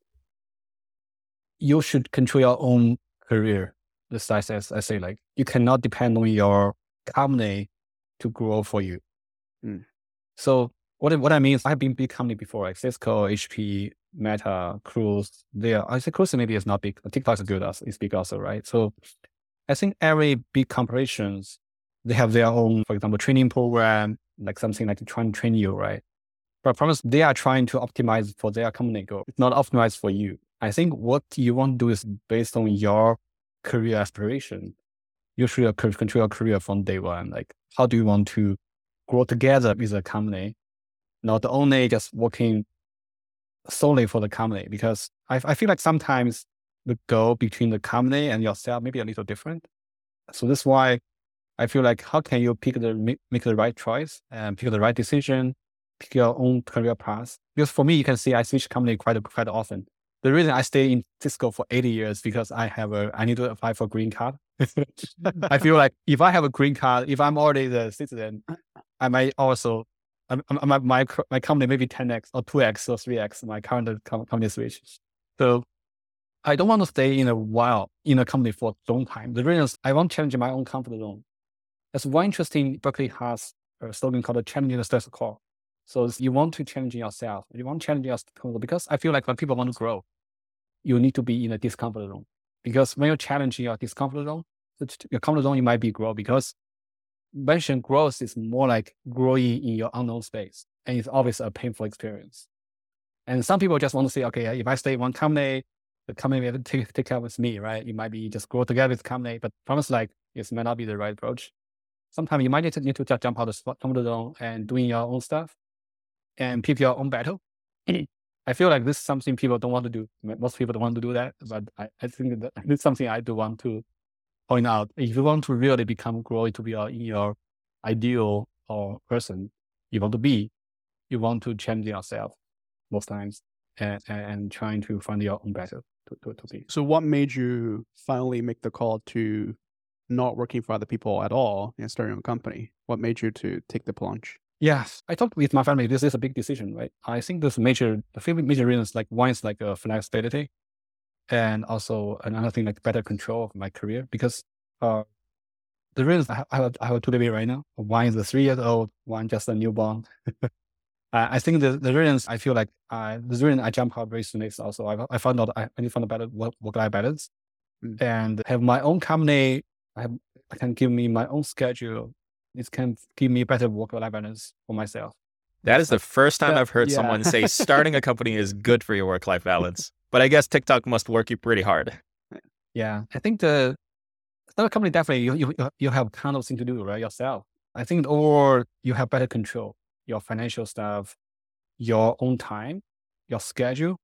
A: You should control your own career. The size, as I say, like you cannot depend on your company to grow for you.
C: Mm.
A: So what what I mean is I've been big company before, like Cisco, H P, Meta, Cruise. They are, I say Cruise maybe is not big. TikTok is good, also, it's big also, right? So I think every big corporations, they have their own, for example, training program, like something like trying to train you, right? But promise they are trying to optimize for their company goal. It's not optimized for you. I think what you want to do is based on your career aspiration. You should control your career from day one. Like, how do you want to grow together with a company, not only just working solely for the company? Because I, I feel like sometimes the goal between the company and yourself may be a little different. So that's why I feel like how can you pick the make the right choice and pick the right decision, pick your own career path? Because for me, you can see I switch company quite quite often. The reason I stay in Cisco for eighty years because I have a I need to apply for green card. I feel like if I have a green card, if I'm already the citizen, I might also I'm, I'm, my my my company maybe ten x or two x or three x my current company switch. So I don't want to stay in a while in a company for a long time. The reason is I want to challenge my own comfort zone. That's one interesting Berkeley has a slogan called challenging the status quo. So you want to challenge yourself. You want to challenge yourself because I feel like when people want to grow, you need to be in a discomfort zone. Because when you're challenging your discomfort zone, your comfort zone, you might be grow because mention growth is more like growing in your unknown space. And it's always a painful experience. And some people just want to say, okay, if I stay in one company, the company will take, take care with me, right? You might be just grow together with the company, but promise like this might not be the right approach. Sometimes you might need to, need to just jump out of the comfort zone and doing your own stuff and pick your own battle. I feel like this is something people don't want to do. Most people don't want to do that, but I, I think that it's something I do want to point out. If you want to really become grow to be your, in your ideal or person you want to be, you want to change yourself most times and, and trying to find your own battle to, to, to be.
C: So what made you finally make the call to not working for other people at all and starting a company? What made you to take the plunge?
A: Yes, I talked with my family. This is a big decision, right? I think there's major, a few major reasons. Like one is like a flexibility, and also another thing like better control of my career. Because uh, the reasons I have, I have two baby right now. One is a three years old, one just a newborn. uh, I think the the reasons I feel like I, the reason I jump out very soon is also I, I found out I, I need to find a better work life balance, mm. and have my own company. I have I can give me my own schedule. It can give me better work-life balance for myself.
B: That is the first time
C: that,
B: I've heard
C: yeah.
B: someone say starting a company is good for your work-life balance. But I guess TikTok must work you pretty hard.
A: Yeah, I think the startup company definitely you, you you have kind of thing to do right yourself. I think or you have better control your financial stuff, your own time, your schedule,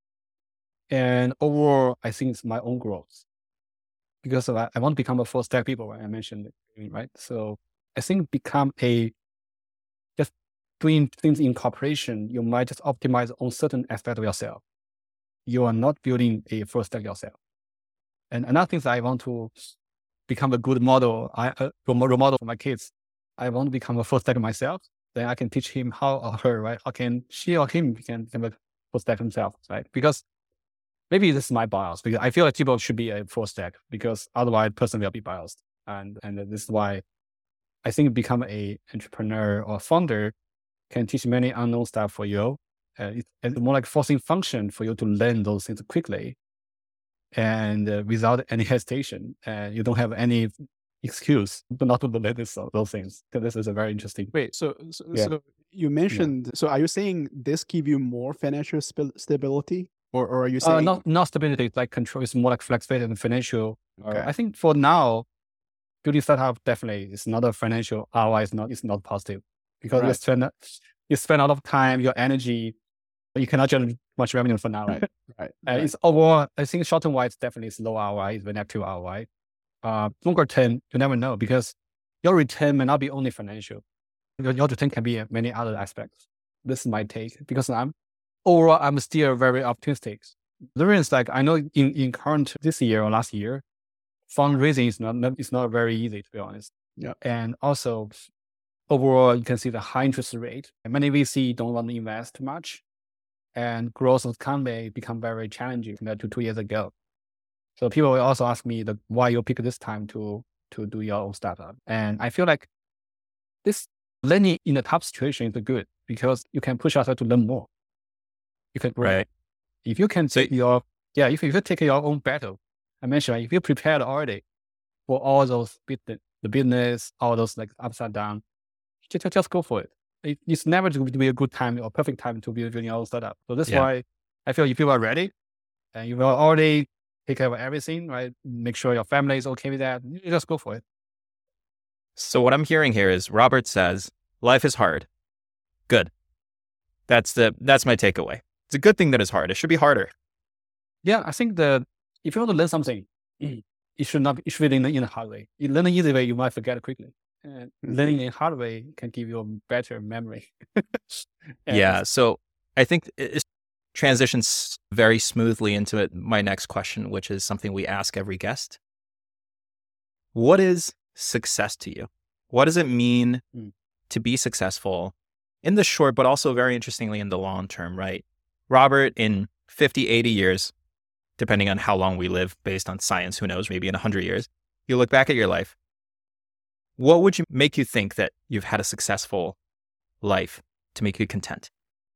A: and overall I think it's my own growth because of, I want to become a full stack people. Right? I mentioned it, right? So. I think become a, just doing things in cooperation, you might just optimize on certain aspect of yourself. You are not building a full stack yourself. And another thing is I want to become a good model, I, a role model for my kids. I want to become a full stack myself. Then I can teach him how or her, right? How can she or him can become a full stack himself, right? Because maybe this is my bias because I feel like people should be a full stack because otherwise person will be biased. And, and this is why I think become a entrepreneur or founder can teach many unknown stuff for you. Uh, it's, it's more like forcing function for you to learn those things quickly and uh, without any hesitation. And you don't have any excuse to not to learn this, those things. So this is a very interesting.
C: Wait, so so,
A: Yeah.
C: so you mentioned, so are you saying this give you more financial sp- stability? Or, or are you
A: Uh,
C: saying
A: not not stability, it's like control. It's more like flexibility and financial. Uh,
C: Okay.
A: I think for now, building startup definitely is not a financial R O I. Is not it's not positive because you
C: Right.
A: spend you spend a lot of time, your energy. You cannot generate much revenue for now.
C: Right, right,
A: Uh,
C: right.
A: It's overall. I think short term wise definitely is low R O I, even negative R O I. Uh, longer term, you never know because your return may not be only financial. Your, your return can be many other aspects. This is my take because I'm overall I'm still very optimistic. The reason is like I know in, in current this year or last year, fundraising is not, not it's not very easy to be honest.
C: Yeah.
A: And also overall you can see the high interest rate. And many V C don't want to invest too much, and growth of the company become very challenging compared to two years ago. So people will also ask me the why you pick this time to to do your own startup. And I feel like this learning in a tough situation is good because you can push yourself to learn more. You can grow.
B: Right.
A: If you can
B: So-
A: take your yeah, if, if you take your own battle, I mentioned right, if you prepared already for all those business, the business, all those like upside down, just, just go for it. it. It's never going to be a good time or perfect time to be doing your own startup. So that's
B: Yeah.
A: why I feel if you are ready and you will already take care of everything, right? Make sure your family is okay with that. You just go for it.
B: So what I'm hearing here is Robert says, life is hard. Good. That's the that's my takeaway. It's a good thing that it's hard. It should be harder.
A: Yeah, I think that if you want to learn something, it should not be, it should be in, in a hard way. You learn the easy way, you might forget it quickly. And learning in a hard way can give you a better memory. And
B: Yeah. So I think it it transitions very smoothly into it, my next question, which is something we ask every guest. What is success to you? What does it mean
A: Mm.
B: to be successful in the short, but also very interestingly in the long term, right? Robert, in fifty, eighty years, depending on how long we live based on science, who knows, maybe in one hundred years, you look back at your life. What would you make you think that you've had a successful life to make you content?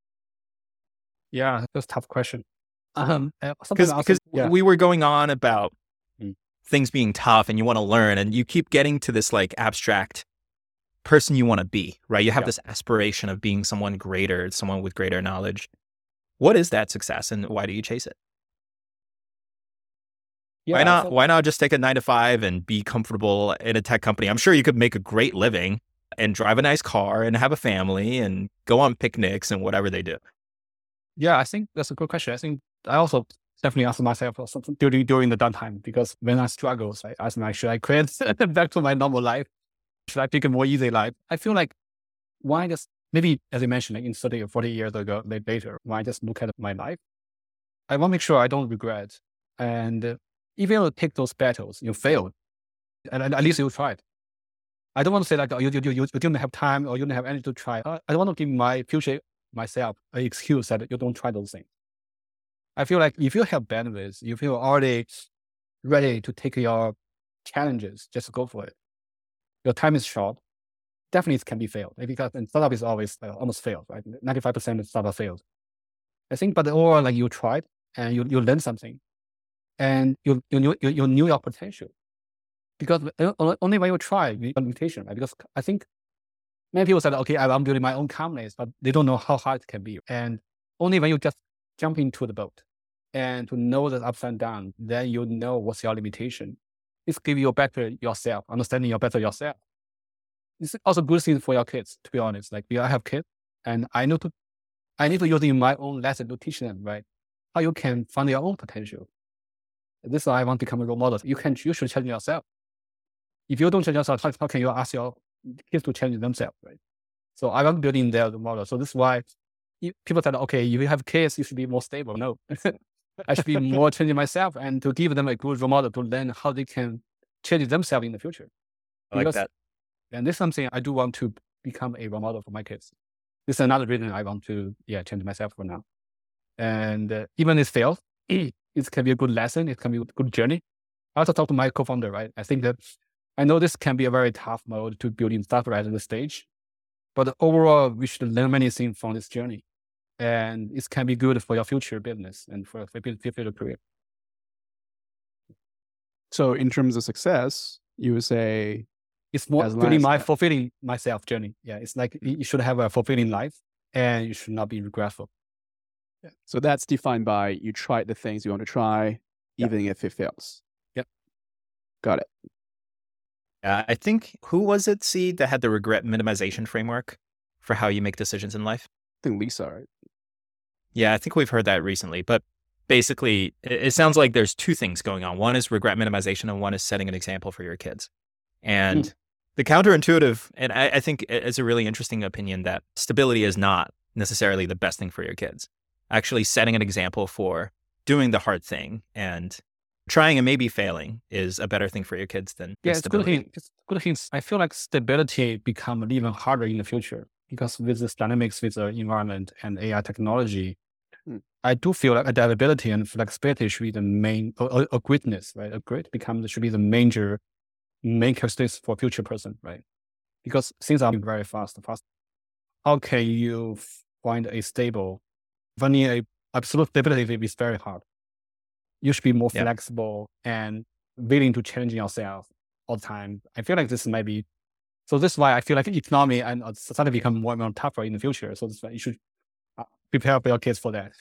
A: yeah, that's a tough question. Um, uh, something
B: Because
A: also- yeah.
B: we were going on about
A: Mm.
B: things being tough and you want to learn, and you keep getting to this like abstract person you want to be, right? You have
A: Yeah.
B: this aspiration of being someone greater, someone with greater knowledge. What is that success, and why do you chase it?
A: yeah,
B: why not?
A: so-
B: Why not just take a nine to five and be comfortable in a tech company? I'm sure you could make a great living and drive a nice car and have a family and go on picnics and whatever they do.
A: Yeah, I think that's a good question. I think I also definitely asked myself for something during during the downtime because when I struggle, I asked myself, should I quit back to my normal life? Should I pick a more easy life? I feel like why just maybe as I mentioned, like in thirty or forty years ago like later, why just look at my life? I want to make sure I don't regret. And uh, even if you take those battles, you failed, and, and at least you tried. I don't want to say like oh, you, you, you, you didn't have time or you didn't have energy to try. I, I don't want to give my future myself an excuse that you don't try those things. I feel like if you have bandwidth, if you're already ready to take your challenges, just go for it. Your time is short. Definitely it can be failed because and startup is always uh, almost failed, right? ninety-five percent of startup failed. I think, but or like you tried and you, you learned something and you, you, knew, you, you knew your potential. Because only when you try, you have limitation, right? Because I think many people said, okay, I'm building my own companies, but they don't know how hard it can be. And only when you just jump into the boat and to know the ups and downs, then you know what's your limitation. This gives you a better yourself, understanding your better yourself. It's also a good thing for your kids, to be honest. Like, I have kids and I know to, I need to use in my own lesson to teach them, right? How you can find your own potential. This is why I want to become a role model. You can, you should change yourself. If you don't change yourself, how, how can you ask your kids to change themselves, right? So I want building their model. So this is why people said, okay, if you have kids, you should be more stable. No, I should be more changing myself and to give them a good role model to learn how they can change themselves in the future.
B: I like
A: Because-
B: that.
A: And this is something I do want to become a role model for my kids. This is another reason I want to, yeah, change myself for now. And uh, even if it fails, it can be a good lesson. It can be a good journey. I also talked to my co-founder, right? I think that I know this can be a very tough mode to building stuff right at the stage, but overall, we should learn many things from this journey. And it can be good for your future business and for your future career.
C: So in terms of success, you would say
A: it's more
C: as long
A: building
C: as-
A: my fulfilling myself journey. Yeah, it's like you you should have a fulfilling life and you should not be regretful.
C: Yeah. So that's defined by you tried the things you want to try,
A: Yeah.
C: even if it fails.
A: Yep.
C: Got it.
B: Uh, I think, who was it, See, that had the regret minimization framework for how you make decisions in life?
C: I think Lisa, right?
B: Yeah, I think we've heard that recently. But basically, it, it sounds like there's two things going on. One is regret minimization, and one is setting an example for your kids. And
A: Mm.
B: the counterintuitive, and I, I think it's a really interesting opinion that stability is not necessarily the best thing for your kids. Actually, setting an example for doing the hard thing and trying and maybe failing is a better thing for your kids than, than
A: Yeah, it's good
B: stability.
A: thing. It's good things. I feel like stability become even harder in the future because with this dynamics with the environment and A I technology,
C: Hmm.
A: I do feel like adaptability and flexibility should be the main, a, a, a greatness, right? A great becomes should be the major main characteristics for future person, right? Because things are very fast, fast. How can you find a stable, finding a absolute stability is very hard. You should be more
B: Yeah.
A: flexible and willing to challenge yourself all the time. I feel like this might be, so this is why I feel like economy and uh, society become more and more tougher in the future. So that's why you should uh, prepare for your kids for that.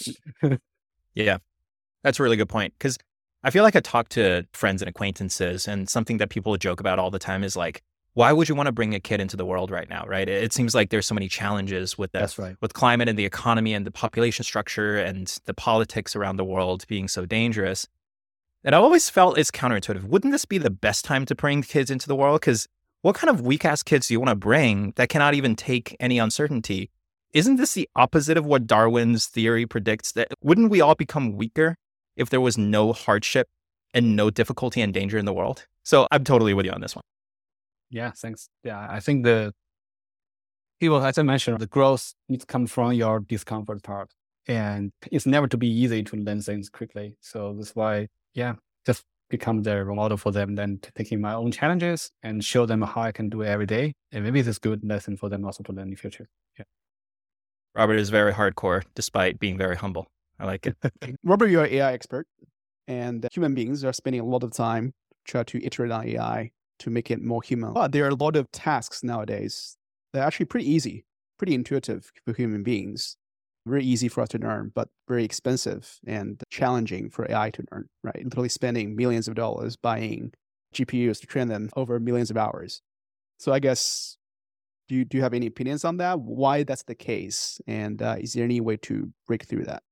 B: Yeah, that's a really good point. Because I feel like I talk to friends and acquaintances, and something that people joke about all the time is like, why would you want to bring a kid into the world right now, right? It, it seems like there's so many challenges with that,
A: That's right.
B: with climate and the economy and the population structure and the politics around the world being so dangerous. And I always felt it's counterintuitive. Wouldn't this be the best time to bring kids into the world? Because what kind of weak ass kids do you want to bring that cannot even take any uncertainty? Isn't this the opposite of what Darwin's theory predicts? That wouldn't we all become weaker if there was no hardship and no difficulty and danger in the world? So I'm totally with you on this one.
A: Yeah, thanks. Yeah, I think the people, as I mentioned, the growth needs to come from your discomfort part. And it's never to be easy to learn things quickly. So that's why, yeah, just become the role model for them, then taking my own challenges and show them how I can do it every day. And maybe it's a good lesson for them also to learn in the future. Yeah.
B: Robert is very hardcore despite being very humble. I like it.
C: Robert, you're an A I expert, and human beings are spending a lot of time trying to iterate on A I to make it more human. But there are a lot of tasks nowadays that are actually pretty easy, pretty intuitive for human beings. Very easy for us to learn, but very expensive and challenging for A I to learn, right? Literally spending millions of dollars buying G P Us to train them over millions of hours. So I guess, do you, do you have any opinions on that? Why that's the case? And uh, is there any way to break through that?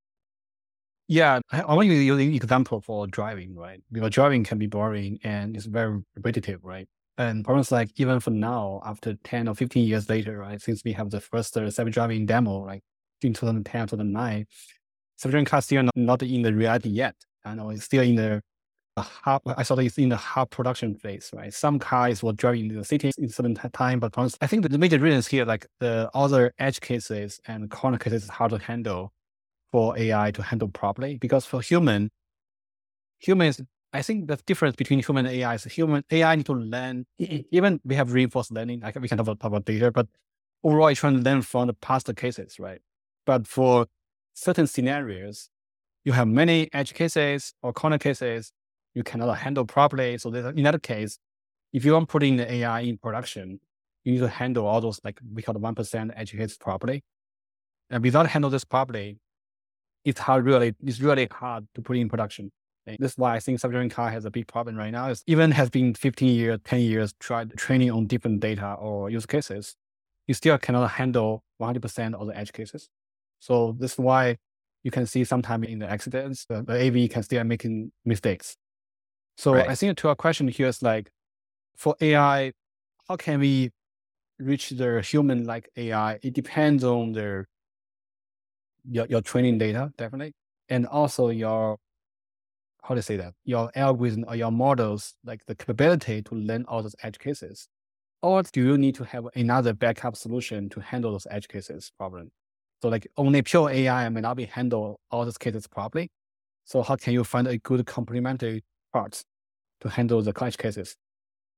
A: Yeah, I I want to use an example for driving, right? Because driving can be boring and it's very repetitive, right? And problems like even for now, after ten or fifteen years later, right? Since we have the first uh, self-driving demo, like in twenty ten, two thousand nine, self-driving cars still not, not in the reality yet. I know it's still in the uh, half, I thought it's in the half production phase, right? Some cars will drive in the city in certain t- time, but problems- I think that the major reasons here, like the other edge cases and corner cases, is hard to handle for A I to handle properly. Because for human, humans, I think the difference between human and A I is human A I need to learn. Even we have reinforced learning, like we can talk about, talk about data, but overall, it's trying to learn from the past cases, right? But for certain scenarios, you have many edge cases or corner cases you cannot handle properly. So there's- in that case, if you want putting the A I in production, you need to handle all those, like we call the one percent edge cases properly. And without handle this properly, it's hard really, it's really hard to put in production. And this is why I think self-driving car has a big problem right now. It's even has been fifteen years, ten years, tried training on different data or use cases. You still cannot handle one hundred percent of the edge cases. So this is why you can see sometimes in the accidents, the, the A V can still making mistakes. So
B: Right.
A: I think to our question here is like, for A I, how can we reach the human-like A I? It depends on their your, your training data, definitely. And also your, how to say that, your algorithm or your models, like the capability to learn all those edge cases. Or do you need to have another backup solution to handle those edge cases problem? So like only pure A I may not be handle all those cases properly. So how can you find a good complementary parts to handle the edge cases?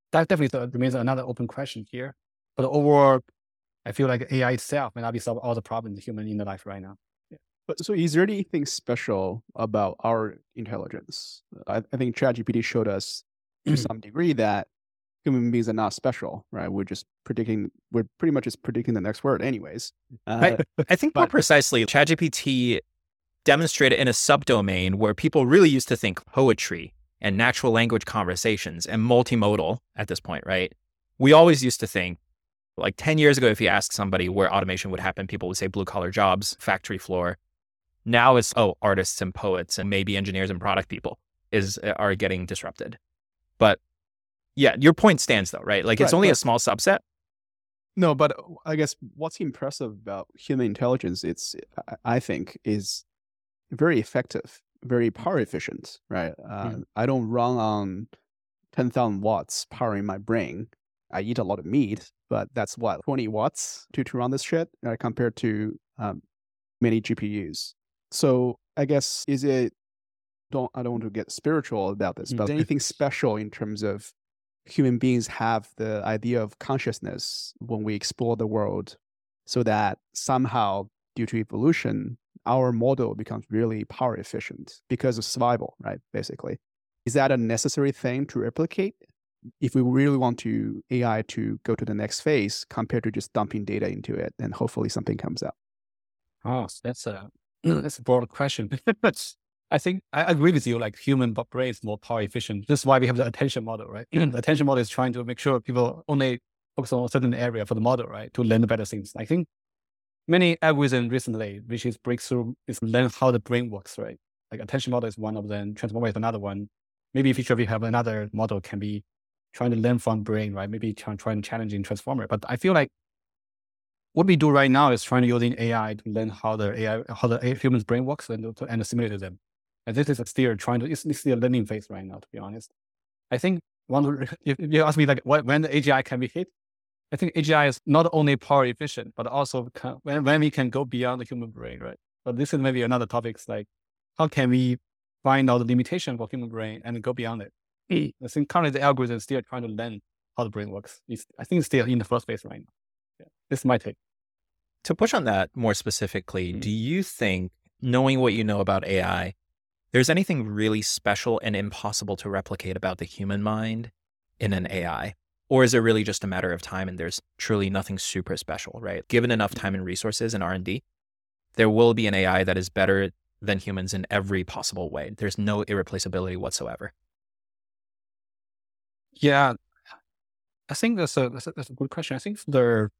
A: that definitely remains another open question here. But overall, I feel like A I itself may not be solving all the problems the human in the life right now.
C: Yeah. But so is there anything special about our intelligence? I, I think ChatGPT showed us to some degree that human beings are not special, right? We're just predicting, we're pretty much just predicting the next word anyways. Uh,
B: I, I think more
C: but-
B: precisely, ChatGPT demonstrated in a subdomain where people really used to think poetry and natural language conversations and multimodal at this point, right? We always used to think, like ten years ago, if you ask somebody where automation would happen, people would say blue collar jobs, factory floor. Now it's, oh, artists and poets and maybe engineers and product people is are getting disrupted. But yeah, your point stands though, right? Like it's
C: Right,
B: only
C: but-
B: a small subset.
C: No, but I guess what's impressive about human intelligence, it's, I- I think, is very effective, very power efficient, right? Uh,
A: Mhm.
C: I don't run on ten thousand watts powering my brain. I eat a lot of meat, but that's what, twenty watts to, to run this shit uh, compared to um, many G P Us. So I guess, is it, don't I don't want to get spiritual about this, but
A: Mhm.
C: anything special in terms of human beings have the idea of consciousness when we explore the world, so that somehow, due to evolution, our model becomes really power efficient because of survival, right? Basically. Is that a necessary thing to replicate if we really want to A I to go to the next phase compared to just dumping data into it and hopefully something comes out?
A: Oh, that's a that's a broad question. But I think I agree with you. Like human b- brain is more power efficient. This is why we have the attention model, right? The attention model is trying to make sure people only focus on a certain area for the model, right, to learn the better things. I think many algorithms recently, which is breakthrough, is learn how the brain works, right? Like attention model is one of them. Transformer is another one. Maybe in future we have another model can be trying to learn from brain, right? Maybe trying trying challenging transformer. But I feel like what we do right now is trying to using A I to learn how the A I, how the A- human's brain works and to and simulate them. And this is still trying to, it's, it's still a learning phase right now, to be honest. I think one, if, if you ask me like what, when the A G I can be hit, I think A G I is not only power efficient, but also can, when, when we can go beyond the human brain, right? But this is maybe another topic. It's like, how can we find out the limitation for human brain and go beyond it? I think currently the algorithm is still trying to learn how the brain works. It's, I think it's still in the first phase right now. Yeah. This is my take.
B: To push on that more specifically,
A: Mhm.
B: do you think, knowing what you know about A I, there's anything really special and impossible to replicate about the human mind in an A I? Or is it really just a matter of time and there's truly nothing super special, right? Given enough time and resources and R and D, there will be an A I that is better than humans in every possible way. There's no irreplaceability whatsoever.
A: Yeah, I think that's a, that's a, that's a good question. I think the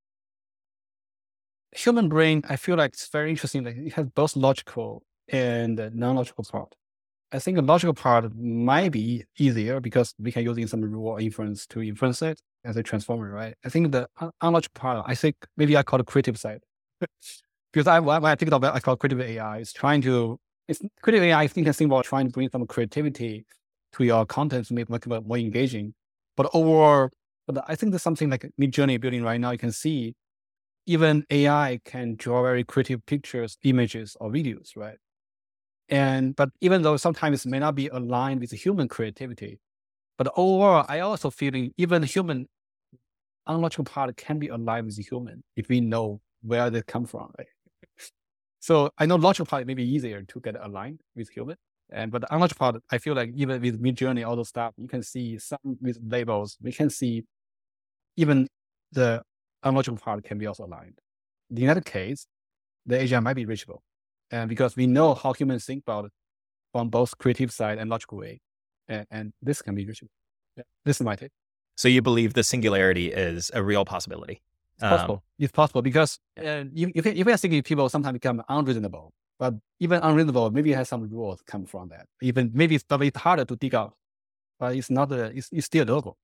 A: human brain, I feel like it's very interesting. Like it has both logical and the non-logical part. I think the logical part might be easier because we can use some rule or inference to inference it as a transformer, right? I think the un- unlogical part, I think maybe I call it creative side. Because I, when I think of it, I call creative A I. It's trying to, it's creative A I, I think can think about trying to bring some creativity to your content to make it more engaging. But overall, but I think there's something like Midjourney building right now. You can see even A I can draw very creative pictures, images, or videos, right? And but even though sometimes it may not be aligned with human creativity, but overall, I also feeling even human unlogical part can be aligned with the human if we know where they come from, right? So I know logical part may be easier to get aligned with human, and but the unlogical part, I feel like even with Midjourney, all those stuff, you can see some with labels, we can see even the unlogical part can be also aligned. In that case, the A G I might be reachable. And because we know how humans think about it from both creative side and logical way. And, and this can be reachable. Yeah, this is my take.
B: So you believe the singularity is a real possibility?
A: It's possible. Um, it's possible because uh, you, you can, you can think people sometimes become unreasonable, but even unreasonable, maybe it has some rules come from that. Even maybe it's probably harder to dig out, but it's not, a, it's, it's still doable.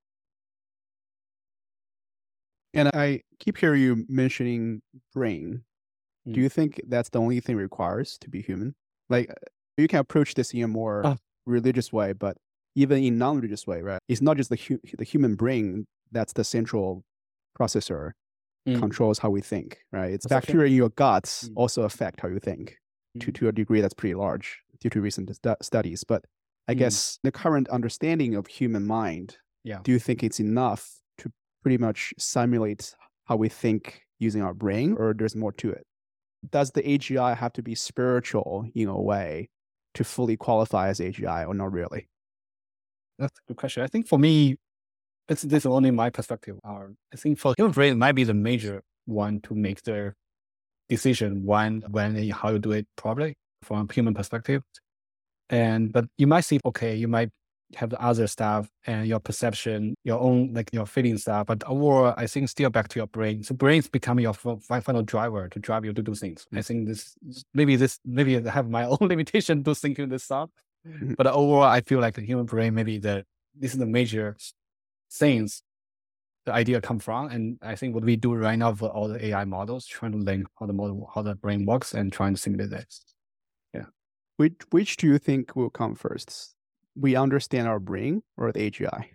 C: And I keep hearing you mentioning brain.
A: Mm.
C: Do you think that's the only thing it requires to be human? Like you can approach this in a more
A: Oh.
C: religious way, but even in non-religious way, right? It's not just the hu- the human brain that's the central processor
A: Mm.
C: controls how we think, right? It's
A: Perception.
C: bacteria in your guts
A: Mm.
C: also affect how you think to,
A: Mm.
C: to a degree that's pretty large due to recent stu- studies. But I
A: Mm.
C: guess the current understanding of human mind
A: Yeah.
C: do you think it's enough to pretty much simulate how we think using our brain, or there's more to it? Does the A G I have to be spiritual in a way to fully qualify as A G I, or not really?
A: That's a good question. I think for me, it's this is only my perspective. Uh, I think for human brain, it might be the major one to make the decision when, when, and how you do it properly from a human perspective. And but you might see, okay, you might have the other stuff and your perception, your own like your feeling stuff. But overall, I think still back to your brain. So brain is becoming your fi- final driver to drive you to do things. I think this maybe this maybe I have my own limitation to thinking this stuff.
C: Mhm.
A: But overall, I feel like the human brain maybe the this is the major things the idea come from. And I think what we do right now for all the A I models, trying to learn how the model how the brain works and trying to simulate that.
C: Which which do you think will come first? We understand our brain or the A G I?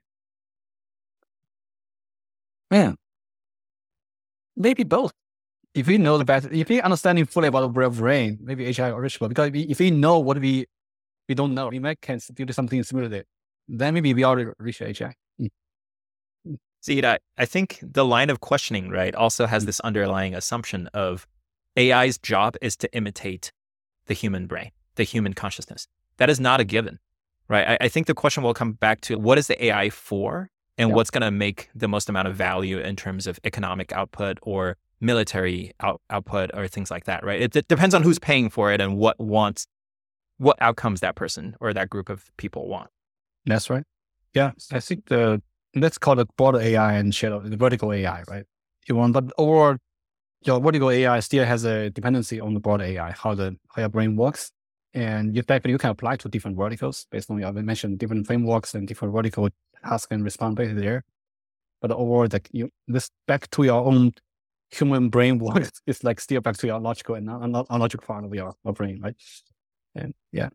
A: Man, maybe both. If we know the better, if we understanding fully about the brain, maybe A G I or reachable. Because we, if we know what we we don't know, we might can do something similar to it. Then maybe we already reach A G I. Mm.
B: See, I, I think the line of questioning, right, also has this underlying assumption of A I's job is to imitate the human brain, the human consciousness. That is not a given, right? I, I think the question will come back to what is the A I for, and
A: Yeah.
B: what's going to make the most amount of value in terms of economic output or military out, output or things like that, right? It, it depends on who's paying for it and what wants, what outcomes that person or that group of people want.
A: That's right. Yeah, I think the let's call it broad A I and shadow the vertical A I, right? You want, but or your vertical A I still has a dependency on the broad A I, how the how your brain works, and you definitely you can apply to different verticals based on your I mentioned different frameworks and different vertical task and responsibility there. But overall, like you this back to your own human brain works is like still back to your logical and not unlogical part of your, your brain, right? And yeah.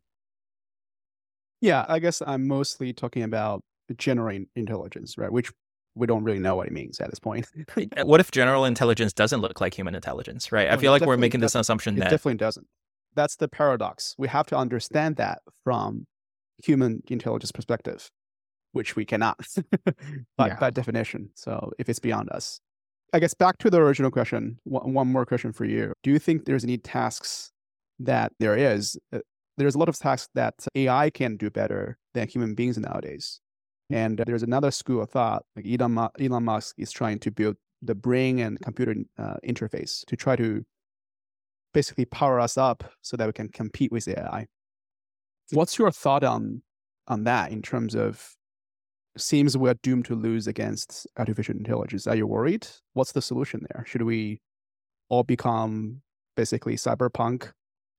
C: Yeah, I guess I'm mostly talking about general intelligence, right? Which we don't really know what it means at this point.
B: What if general intelligence doesn't look like human intelligence, right? I
C: No,
B: feel
C: it
B: like we're
C: definitely
B: making this
C: doesn't.
B: assumption
C: It
B: that
C: definitely doesn't. That's the paradox. We have to understand that from human intelligence perspective, which we cannot by,
A: Yeah.
C: by definition. So if it's beyond us. I guess back to the original question, one, one more question for you. Do you think there's any tasks that there is? Uh, there's a lot of tasks that A I can do better than human beings nowadays. And there's another school of thought, like Elon, Mu- Elon Musk is trying to build the brain and computer uh, interface to try to basically power us up so that we can compete with A I. What's your thought on on that in terms of seems we're doomed to lose against artificial intelligence? Are you worried? What's the solution there? Should we all become basically cyberpunk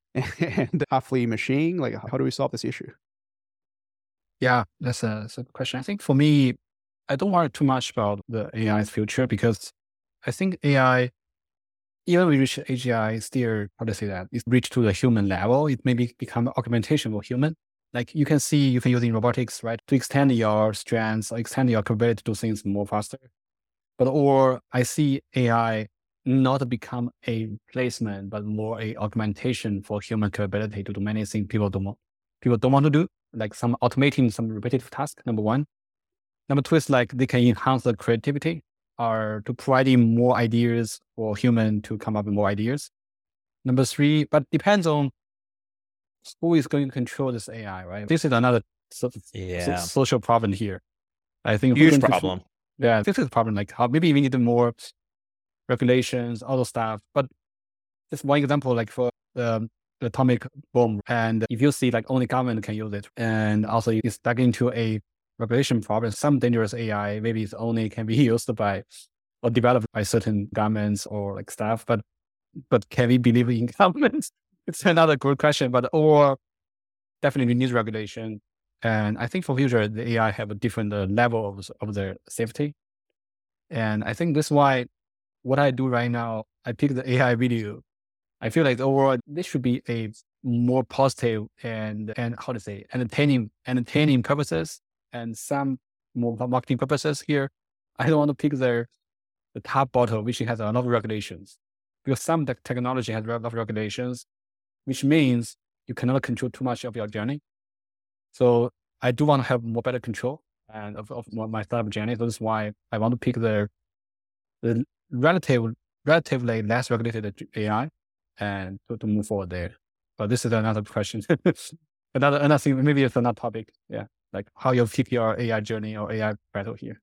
C: and halfly machine? Like, how do we solve this issue?
A: Yeah, that's a, that's a good question. I think for me, I don't worry too much about the A I's future because I think A I, even we reach A G I, still, how to say that, it's reached to the human level. It may be become augmentation for human. Like you can see, you can use in robotics, right, to extend your strengths, or extend your capability to do things more faster. But or I see A I not become a replacement, but more a augmentation for human capability to do many things people don't want, people don't want to do, like some automating some repetitive task. Number one. Number two is like they can enhance the creativity or to providing more ideas for human to come up with more ideas. Number three, but depends on who is going to control this A I, right? This is another so,
B: Yeah.
A: so, social problem here. I think who's
B: Huge
A: going to-
B: problem.
A: yeah, this is a problem. Like how maybe we need more regulations, all those stuff. But just one example, like for um, the atomic bomb, and if you see like only government can use it, and also it's stuck into a regulation problem. Some dangerous A I maybe it's only can be used by or developed by certain governments or like stuff. But but can we believe in governments? It's another good question. But or definitely needs regulation. And I think for future the A I have a different uh, level of of their safety. And I think that's why what I do right now, I pick the A I video. I feel like overall this should be a more positive and and how to say entertaining entertaining purposes and some more marketing purposes here. I don't want to pick the the top bottle which has a lot of regulations because some te- technology has a lot of regulations, which means you cannot control too much of your journey. So I do want to have more better control and of, of my startup journey. So that's why I want to pick the the relative relatively less regulated A I and to, to move forward there. But this is another question. another another thing, maybe it's another topic. Yeah, like how you pick your A I journey or A I battle here.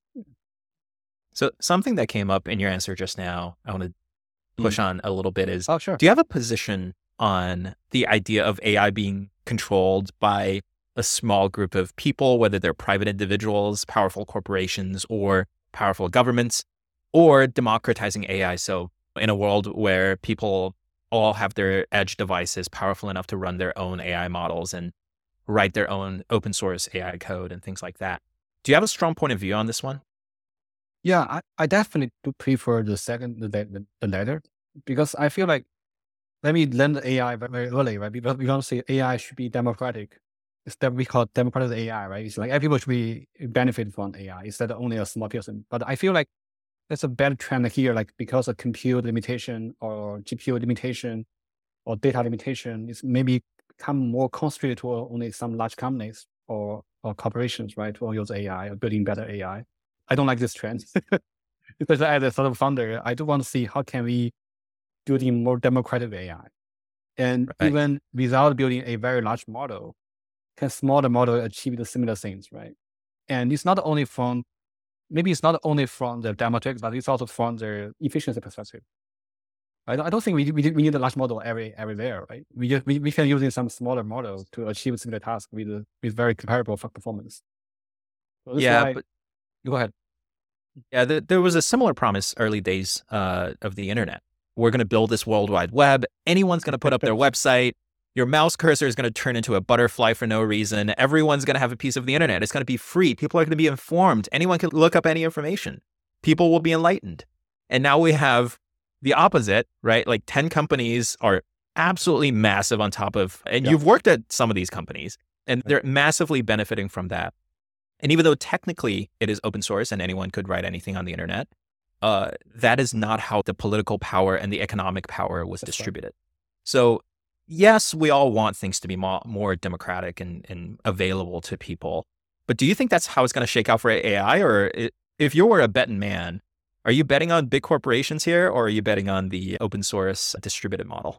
B: So something that came up in your answer just now, I want to push mm. on a little bit is,
A: oh, sure.
B: Do you have a position on the idea of A I being controlled by a small group of people, whether they're private individuals, powerful corporations, or powerful governments, or democratizing A I? So in a world where people all have their edge devices powerful enough to run their own A I models and write their own open source A I code and things like that. Do you have a strong point of view on this one?
A: Yeah, I, I definitely do prefer the second, the, the, the latter, because I feel like, let me learn the A I very early, right? Because we don't say A I should be democratic. It's that we call democratic A I, right? It's like everybody should be benefit from A I instead of only a small person. But I feel like there's a bad trend here, like because of compute limitation or G P U limitation or data limitation, it's maybe become more concentrated to only some large companies or, or corporations, right? To use A I or building better A I. I don't like this trend. Especially as a sort of founder, I do want to see how can we building more democratic A I. And right. even without building a very large model, can smaller model achieve the similar things, right? And it's not only from, maybe it's not only from the demographics, but it's also from the efficiency perspective. I don't, I don't think we, we we need a large model every everywhere, right? We just we, we can use some smaller model to achieve similar tasks with with very comparable performance. So
B: yeah,
A: why,
B: but
A: go ahead.
B: Yeah, the, there was a similar promise early days uh, of the internet. We're going to build this World Wide Web. Anyone's going to put up their website. Your mouse cursor is going to turn into a butterfly for no reason. Everyone's going to have a piece of the internet. It's going to be free. People are going to be informed. Anyone can look up any information. People will be enlightened. And now we have the opposite, right? Like ten companies are absolutely massive on top of, and yeah. you've worked at some of these companies, and they're massively benefiting from that. And even though technically it is open source and anyone could write anything on the internet, uh, that is not how the political power and the economic power was That's distributed. Right. So yes, we all want things to be more, more democratic and, and available to people. But do you think that's how it's going to shake out for A I? Or it, if you were a betting man, are you betting on big corporations here, or are you betting on the open source distributed model?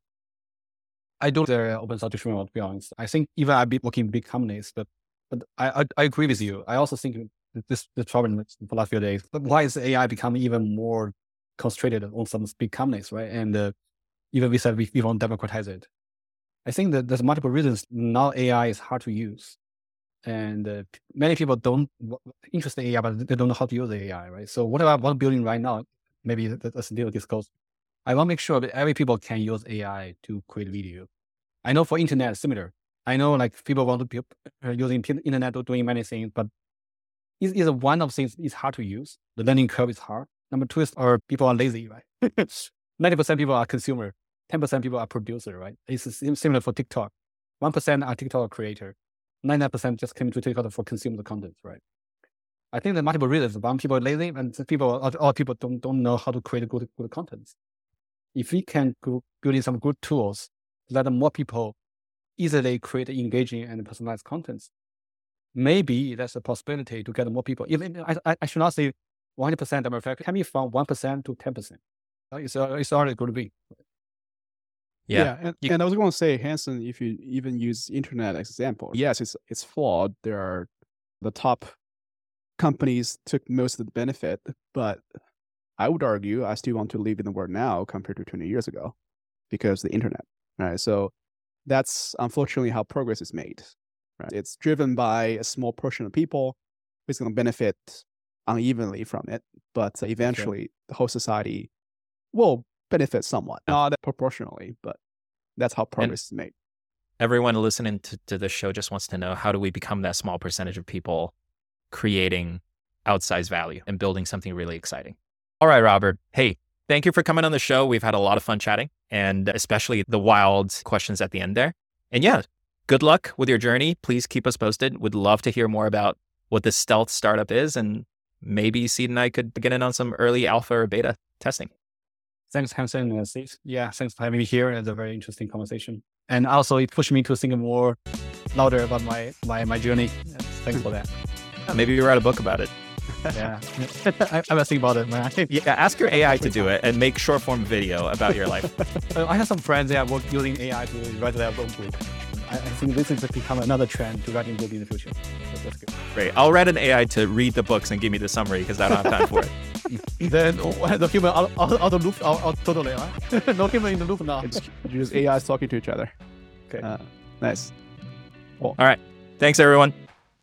A: I don't the open source distributed model, to be honest. I think even I've been working in big companies, but But I, I I agree with you. I also think this this problem for the last few days. But why is A I becoming even more concentrated on some big companies, right? And uh, even we said we, we want to democratize it. I think that there's multiple reasons. Now A I is hard to use, and uh, many people don't interested in A I, but they don't know how to use A I, right? So what I want building right now, maybe that's a little disclosed. I want to make sure that every people can use A I to create video. I know for internet similar. I know like people want to be uh, using internet or doing many things, but is is one of things is hard to use. The learning curve is hard. Number two is or people are lazy, right? ninety percent people are consumer, ten percent people are producer, right? It's similar for TikTok. one percent are TikTok creator. ninety-nine percent just came to TikTok for consume the content, right? I think there are multiple reasons. One, people are lazy, and people, all people don't, don't know how to create good, good content. If we can go, build in some good tools, let more people easily create engaging and personalized contents, maybe that's a possibility to get more people. Even I, I should not say one hundred percent demographic, can be from one percent to ten percent. It's, it's already going to be.
C: Yeah, yeah and, you, and I was going to say, Hansen, if you even use internet as example, yes, it's it's flawed. There are the top companies took most of the benefit, but I would argue I still want to live in the world now compared to twenty years ago because of the internet, right? So that's unfortunately how progress is made, right? It's driven by a small portion of people who's going to benefit unevenly from it, but eventually okay. the whole society will benefit somewhat, not proportionally, but that's how progress and is made.
B: Everyone listening to, to this show just wants to know, how do we become that small percentage of people creating outsized value and building something really exciting? All right, Robert. Hey, thank you for coming on the show. We've had a lot of fun chatting, and especially the wild questions at the end there. And yeah, good luck with your journey. Please keep us posted. We'd love to hear more about what this stealth startup is, and maybe Seed and I could get in on some early alpha or beta testing.
A: Thanks, Hansen and Steve. Yeah, thanks for having me here. It's a very interesting conversation. And also it pushed me to think more louder about my, my, my journey. Thanks for that.
B: Maybe you write a book about it.
A: Yeah, I, I was thinking about it, man.
B: Yeah, ask your A I to do it and make short form video about your life.
A: I have some friends that work using A I to write their book. I, I think this is become another trend to writing book in the future. So that's good.
B: Great. I'll write an A I to read the books and give me the summary because I don't have time for it.
A: Then oh, the human out, out, out of loop, out, out totally. Huh? No human in the loop now.
C: It's just A Is talking to each other.
A: Okay.
C: Uh, nice.
B: All right. Thanks, everyone.